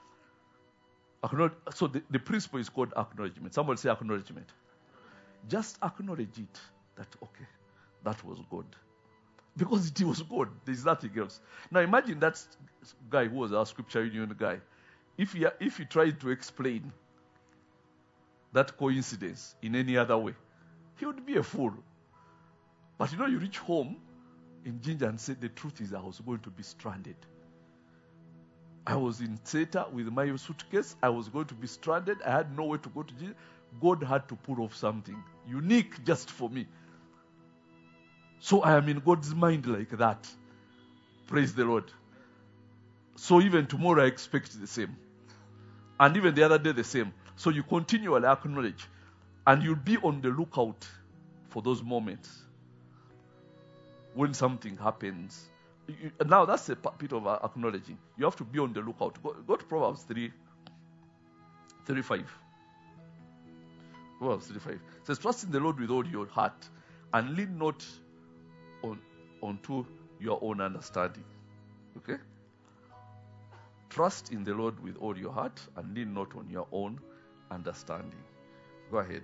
So the, the principle is called acknowledgement. Somebody say acknowledgement. Just acknowledge it that, okay, that was God. Because it was God. There's nothing else. Now imagine that guy who was our scripture union guy. If he, if he tried to explain that coincidence in any other way, he would be a fool. But you know, you reach home in Ginger and say, the truth is I was going to be stranded. I was in Theta with my suitcase. I was going to be stranded. I had nowhere to go to Ginger. God had to pull off something unique just for me. So I am in God's mind like that. Praise the Lord. So even tomorrow I expect the same. And even the other day the same. So you continually acknowledge. And you'll be on the lookout for those moments when something happens. You, now that's a bit of acknowledging. You have to be on the lookout. Go, go to Proverbs three, thirty-five. Proverbs three, five. It says, trust in the Lord with all your heart and lean not on onto your own understanding. Okay? Trust in the Lord with all your heart and lean not on your own understanding. Go ahead.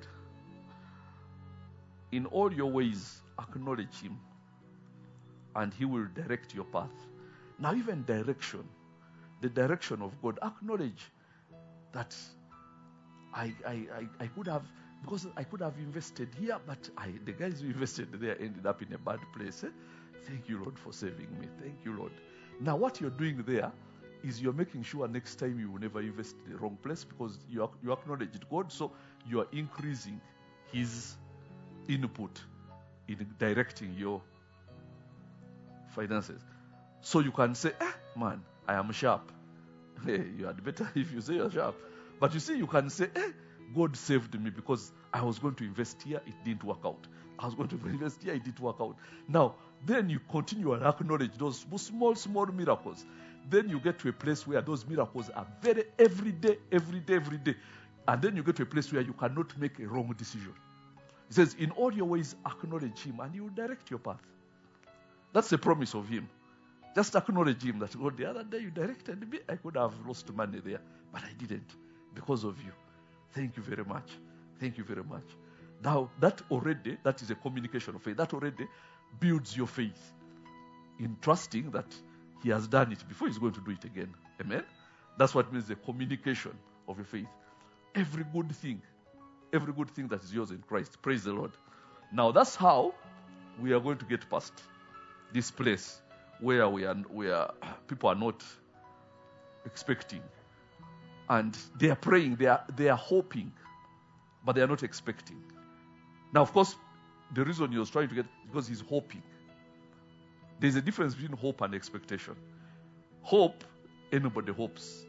In all your ways, acknowledge Him, and He will direct your path. Now, even direction, the direction of God, acknowledge that I, I, I, I could have, because I could have invested here, but I, the guys who invested there ended up in a bad place. Eh? Thank you, Lord, for saving me. Thank you, Lord. Now, what you're doing there is you're making sure next time you will never invest in the wrong place, because you, you acknowledged God, so you are increasing His input in directing your finances. So you can say, eh, man, I am sharp. Hey, you had better if you say you're sharp. But you see, you can say, eh, God saved me because I was going to invest here, it didn't work out. I was going to invest here, it didn't work out. Now, then you continue and acknowledge those small, small miracles. Then you get to a place where those miracles are very every day, every day, every day. And then you get to a place where you cannot make a wrong decision. It says, in all your ways, acknowledge Him and He will direct your path. That's the promise of Him. Just acknowledge Him that, God, the other day you directed me. I could have lost money there, but I didn't because of you. Thank you very much. Thank you very much. Now, that already, that is a communication of faith. That already builds your faith in trusting that He has done it before He's going to do it again. Amen? That's what means the communication of your faith. Every good thing, every good thing that is yours in Christ. Praise the Lord. Now, that's how we are going to get past this place where we are, where people are not expecting, and they are praying, they are they are hoping, but they are not expecting. Now, of course, the reason he was trying to get because he's hoping. There's a difference between hope and expectation. Hope, anybody hopes.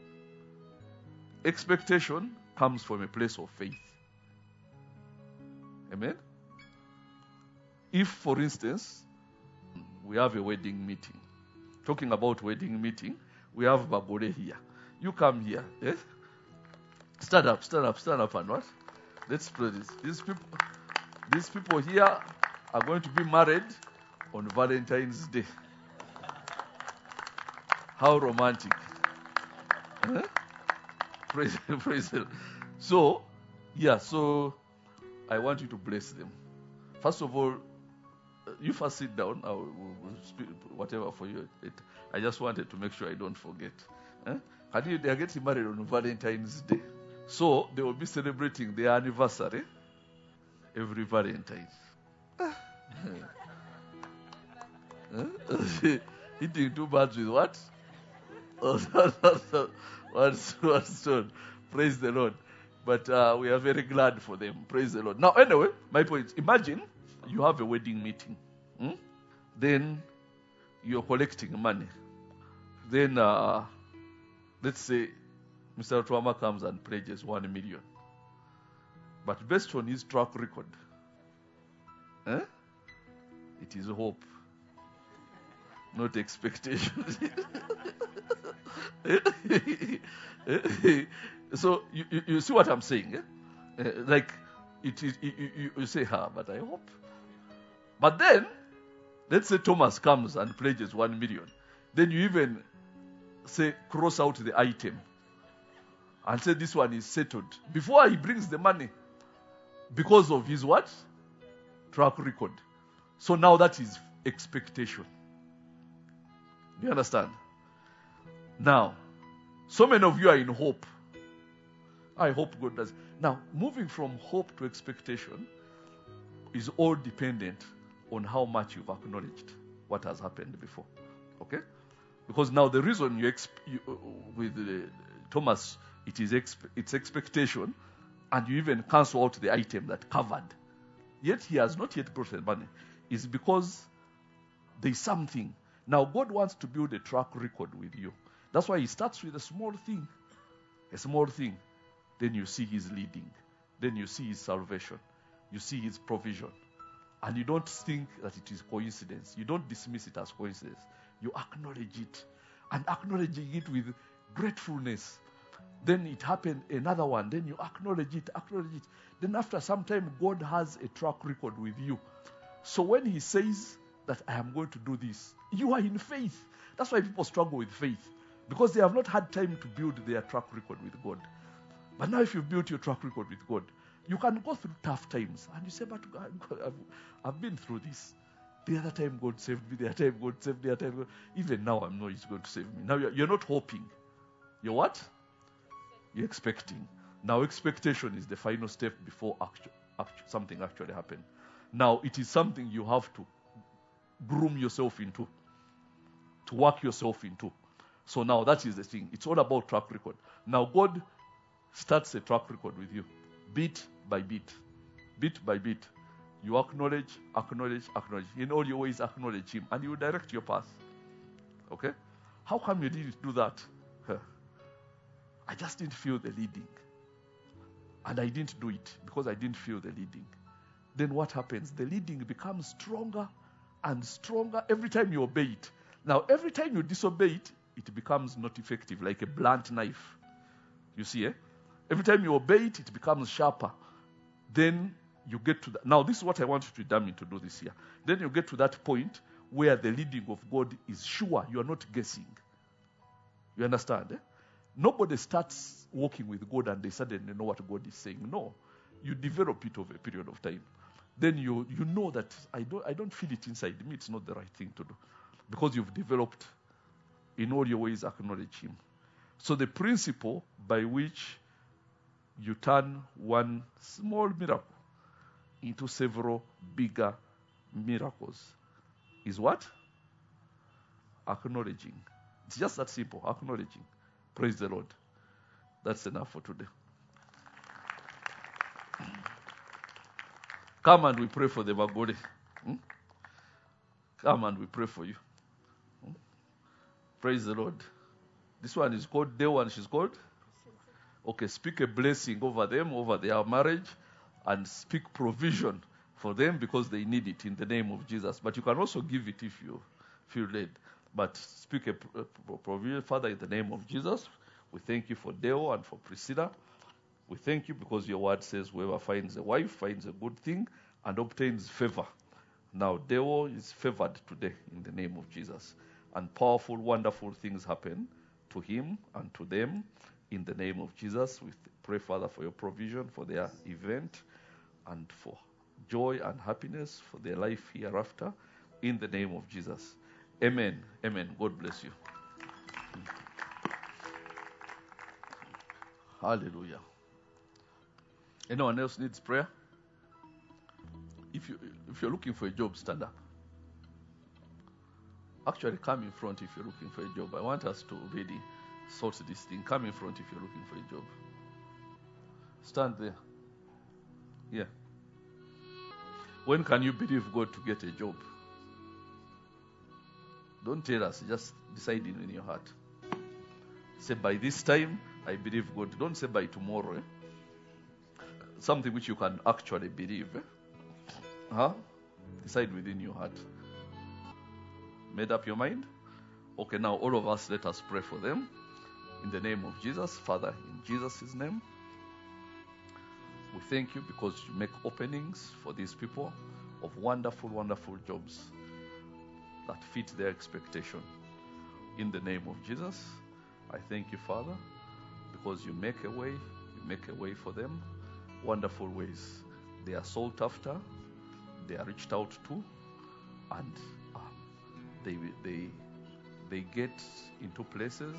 Expectation comes from a place of faith. Amen? If, for instance, we have a wedding meeting. Talking about wedding meeting, we have Babore here. You come here. Eh? Stand up, stand up, stand up and what? Let's pray this. These people, these people here are going to be married on Valentine's Day. How romantic. Eh? Praise, praise them. So, yeah, so I want you to bless them. First of all, you first sit down. I will, will speak whatever for you. It, I just wanted to make sure I don't forget. Eh? And you, they are getting married on Valentine's Day. So they will be celebrating their anniversary every Valentine's. Hitting two birds with what? one stone. Praise the Lord. But uh, we are very glad for them. Praise the Lord. Now, anyway, my point is, imagine you have a wedding meeting. Hmm? Then you're collecting money. Then, uh, let's say, Mister Tuama comes and pledges one million. But based on his track record, eh, it is hope, not expectation. So you, you, you see what I'm saying? Eh? Uh, like it is, you, you, you say, "Ha, but I hope." But then Let's say Thomas comes and pledges one million. Then you even say, cross out the item and say this one is settled before he brings the money because of his what? Track record. So now that is expectation. Do you understand? Now, so many of you are in hope. I hope God does. Now, moving from hope to expectation is all dependent on how much you've acknowledged what has happened before. Okay? Because now the reason you, exp- you uh, with uh, Thomas, it is exp- it's expectation, and you even cancel out the item that covered. Yet he has not yet brought the money. Is because there is something. Now God wants to build a track record with you. That's why he starts with a small thing. A small thing. Then you see his leading. Then you see his salvation. You see his provision. And you don't think that it is coincidence. You don't dismiss it as coincidence. You acknowledge it. And acknowledging it with gratefulness. Then it happened, another one. Then you acknowledge it, acknowledge it. Then after some time, God has a track record with you. So when he says that I am going to do this, you are in faith. That's why people struggle with faith. Because they have not had time to build their track record with God. But now if you've built your track record with God, you can go through tough times. And you say, but God, I've, I've been through this. The other time God saved me. The other time God saved me. The other time God... Even now I know he's going to save me. Now you're, you're not hoping. You're what? You're expecting. Now expectation is the final step before actu- actu- something actually happened. Now it is something you have to groom yourself into. To work yourself into. So now that is the thing. It's all about track record. Now God starts a track record with you. Bit by bit. Bit by bit. You acknowledge, acknowledge, acknowledge. In all your ways, acknowledge him. And he will direct your path. Okay? How come you didn't do that? Huh. I just didn't feel the leading. And I didn't do it because I didn't feel the leading. Then what happens? The leading becomes stronger and stronger every time you obey it. Now, every time you disobey it, it becomes not effective, like a blunt knife. You see, eh? Every time you obey it, it becomes sharper. Then you get to that. Now, this is what I want you to determine to do this year. Then you get to that point where the leading of God is sure. You are not guessing. You understand, eh? Nobody starts walking with God and they suddenly know what God is saying. No. You develop it over a period of time. Then you you know that I don't I don't feel it inside me. It's not the right thing to do. Because you've developed, in all your ways, acknowledge him. So the principle by which you turn one small miracle into several bigger miracles is what? Acknowledging. It's just that simple. Acknowledging. Praise the Lord. That's enough for today. Come and we pray for the Magore. Hmm? Come and we pray for you. Hmm? Praise the Lord. This one is called Deo and she's called? Okay, speak a blessing over them, over their marriage, and speak provision for them because they need it in the name of Jesus. But you can also give it if you feel led. But speak a provision, Father, in the name of Jesus. We thank you for Deo and for Priscilla. We thank you because your word says whoever finds a wife finds a good thing and obtains favor. Now, Deo is favored today in the name of Jesus. And powerful, wonderful things happen to him and to them in the name of Jesus. We pray, Father, for your provision for their event and for joy and happiness for their life hereafter in the name of Jesus. Amen. Amen. God bless you. Hallelujah. Anyone else needs prayer? If you if you're looking for a job, stand up. Actually, come in front if you're looking for a job. I want us to really sort this thing. Come in front if you're looking for a job. Stand there. Yeah. When can you believe God to get a job? Don't tell us. Just decide in your heart. Say, by this time, I believe God. Don't say by tomorrow. Eh? Something which you can actually believe. Eh? Huh? Decide within your heart. Made up your mind? Okay, now all of us, let us pray for them. In the name of Jesus, Father, in Jesus' name, we thank you because you make openings for these people of wonderful, wonderful jobs. that fit their expectation. In the name of Jesus, I thank you, Father, because you make a way, you make a way for them, wonderful ways. They are sought after, they are reached out to, and uh, they they they get into places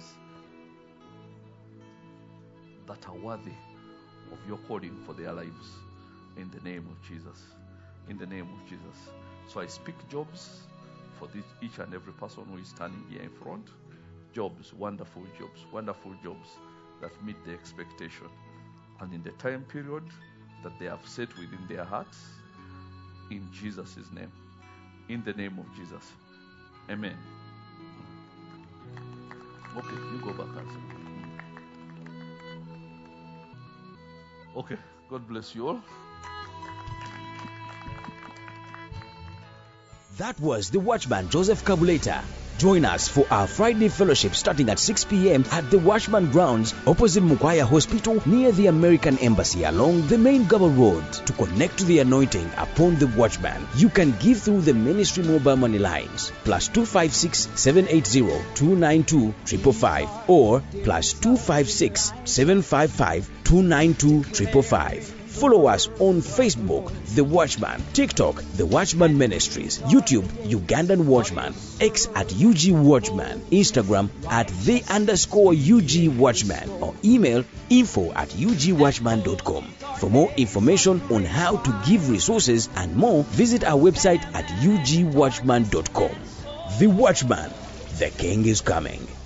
that are worthy of your calling for their lives. In the name of Jesus. In the name of Jesus. So I speak jobs for this, each and every person who is standing here in front. Jobs, wonderful jobs, wonderful jobs that meet the expectation. And in the time period that they have set within their hearts, in Jesus' name. In the name of Jesus. Amen. Okay, you go back, Hanson. Okay, God bless you all. That was the Watchman Joseph Kabuleta. Join us for our Friday fellowship starting at six p.m. at the Watchman Grounds opposite Mukwaya Hospital near the American Embassy along the main Gaba Road. To connect to the anointing upon the Watchman, you can give through the ministry mobile money lines plus two five six, seven eight zero, two nine two, five five five or plus two five six, seven five five, two nine two, five five five. Follow us on Facebook, The Watchman, TikTok, The Watchman Ministries, YouTube, Ugandan Watchman, X at U G Watchman, Instagram at the underscore U G Watchman, or email info at u g watchman dot com. For more information on how to give resources and more, visit our website at u g watchman dot com. The Watchman, the King is coming.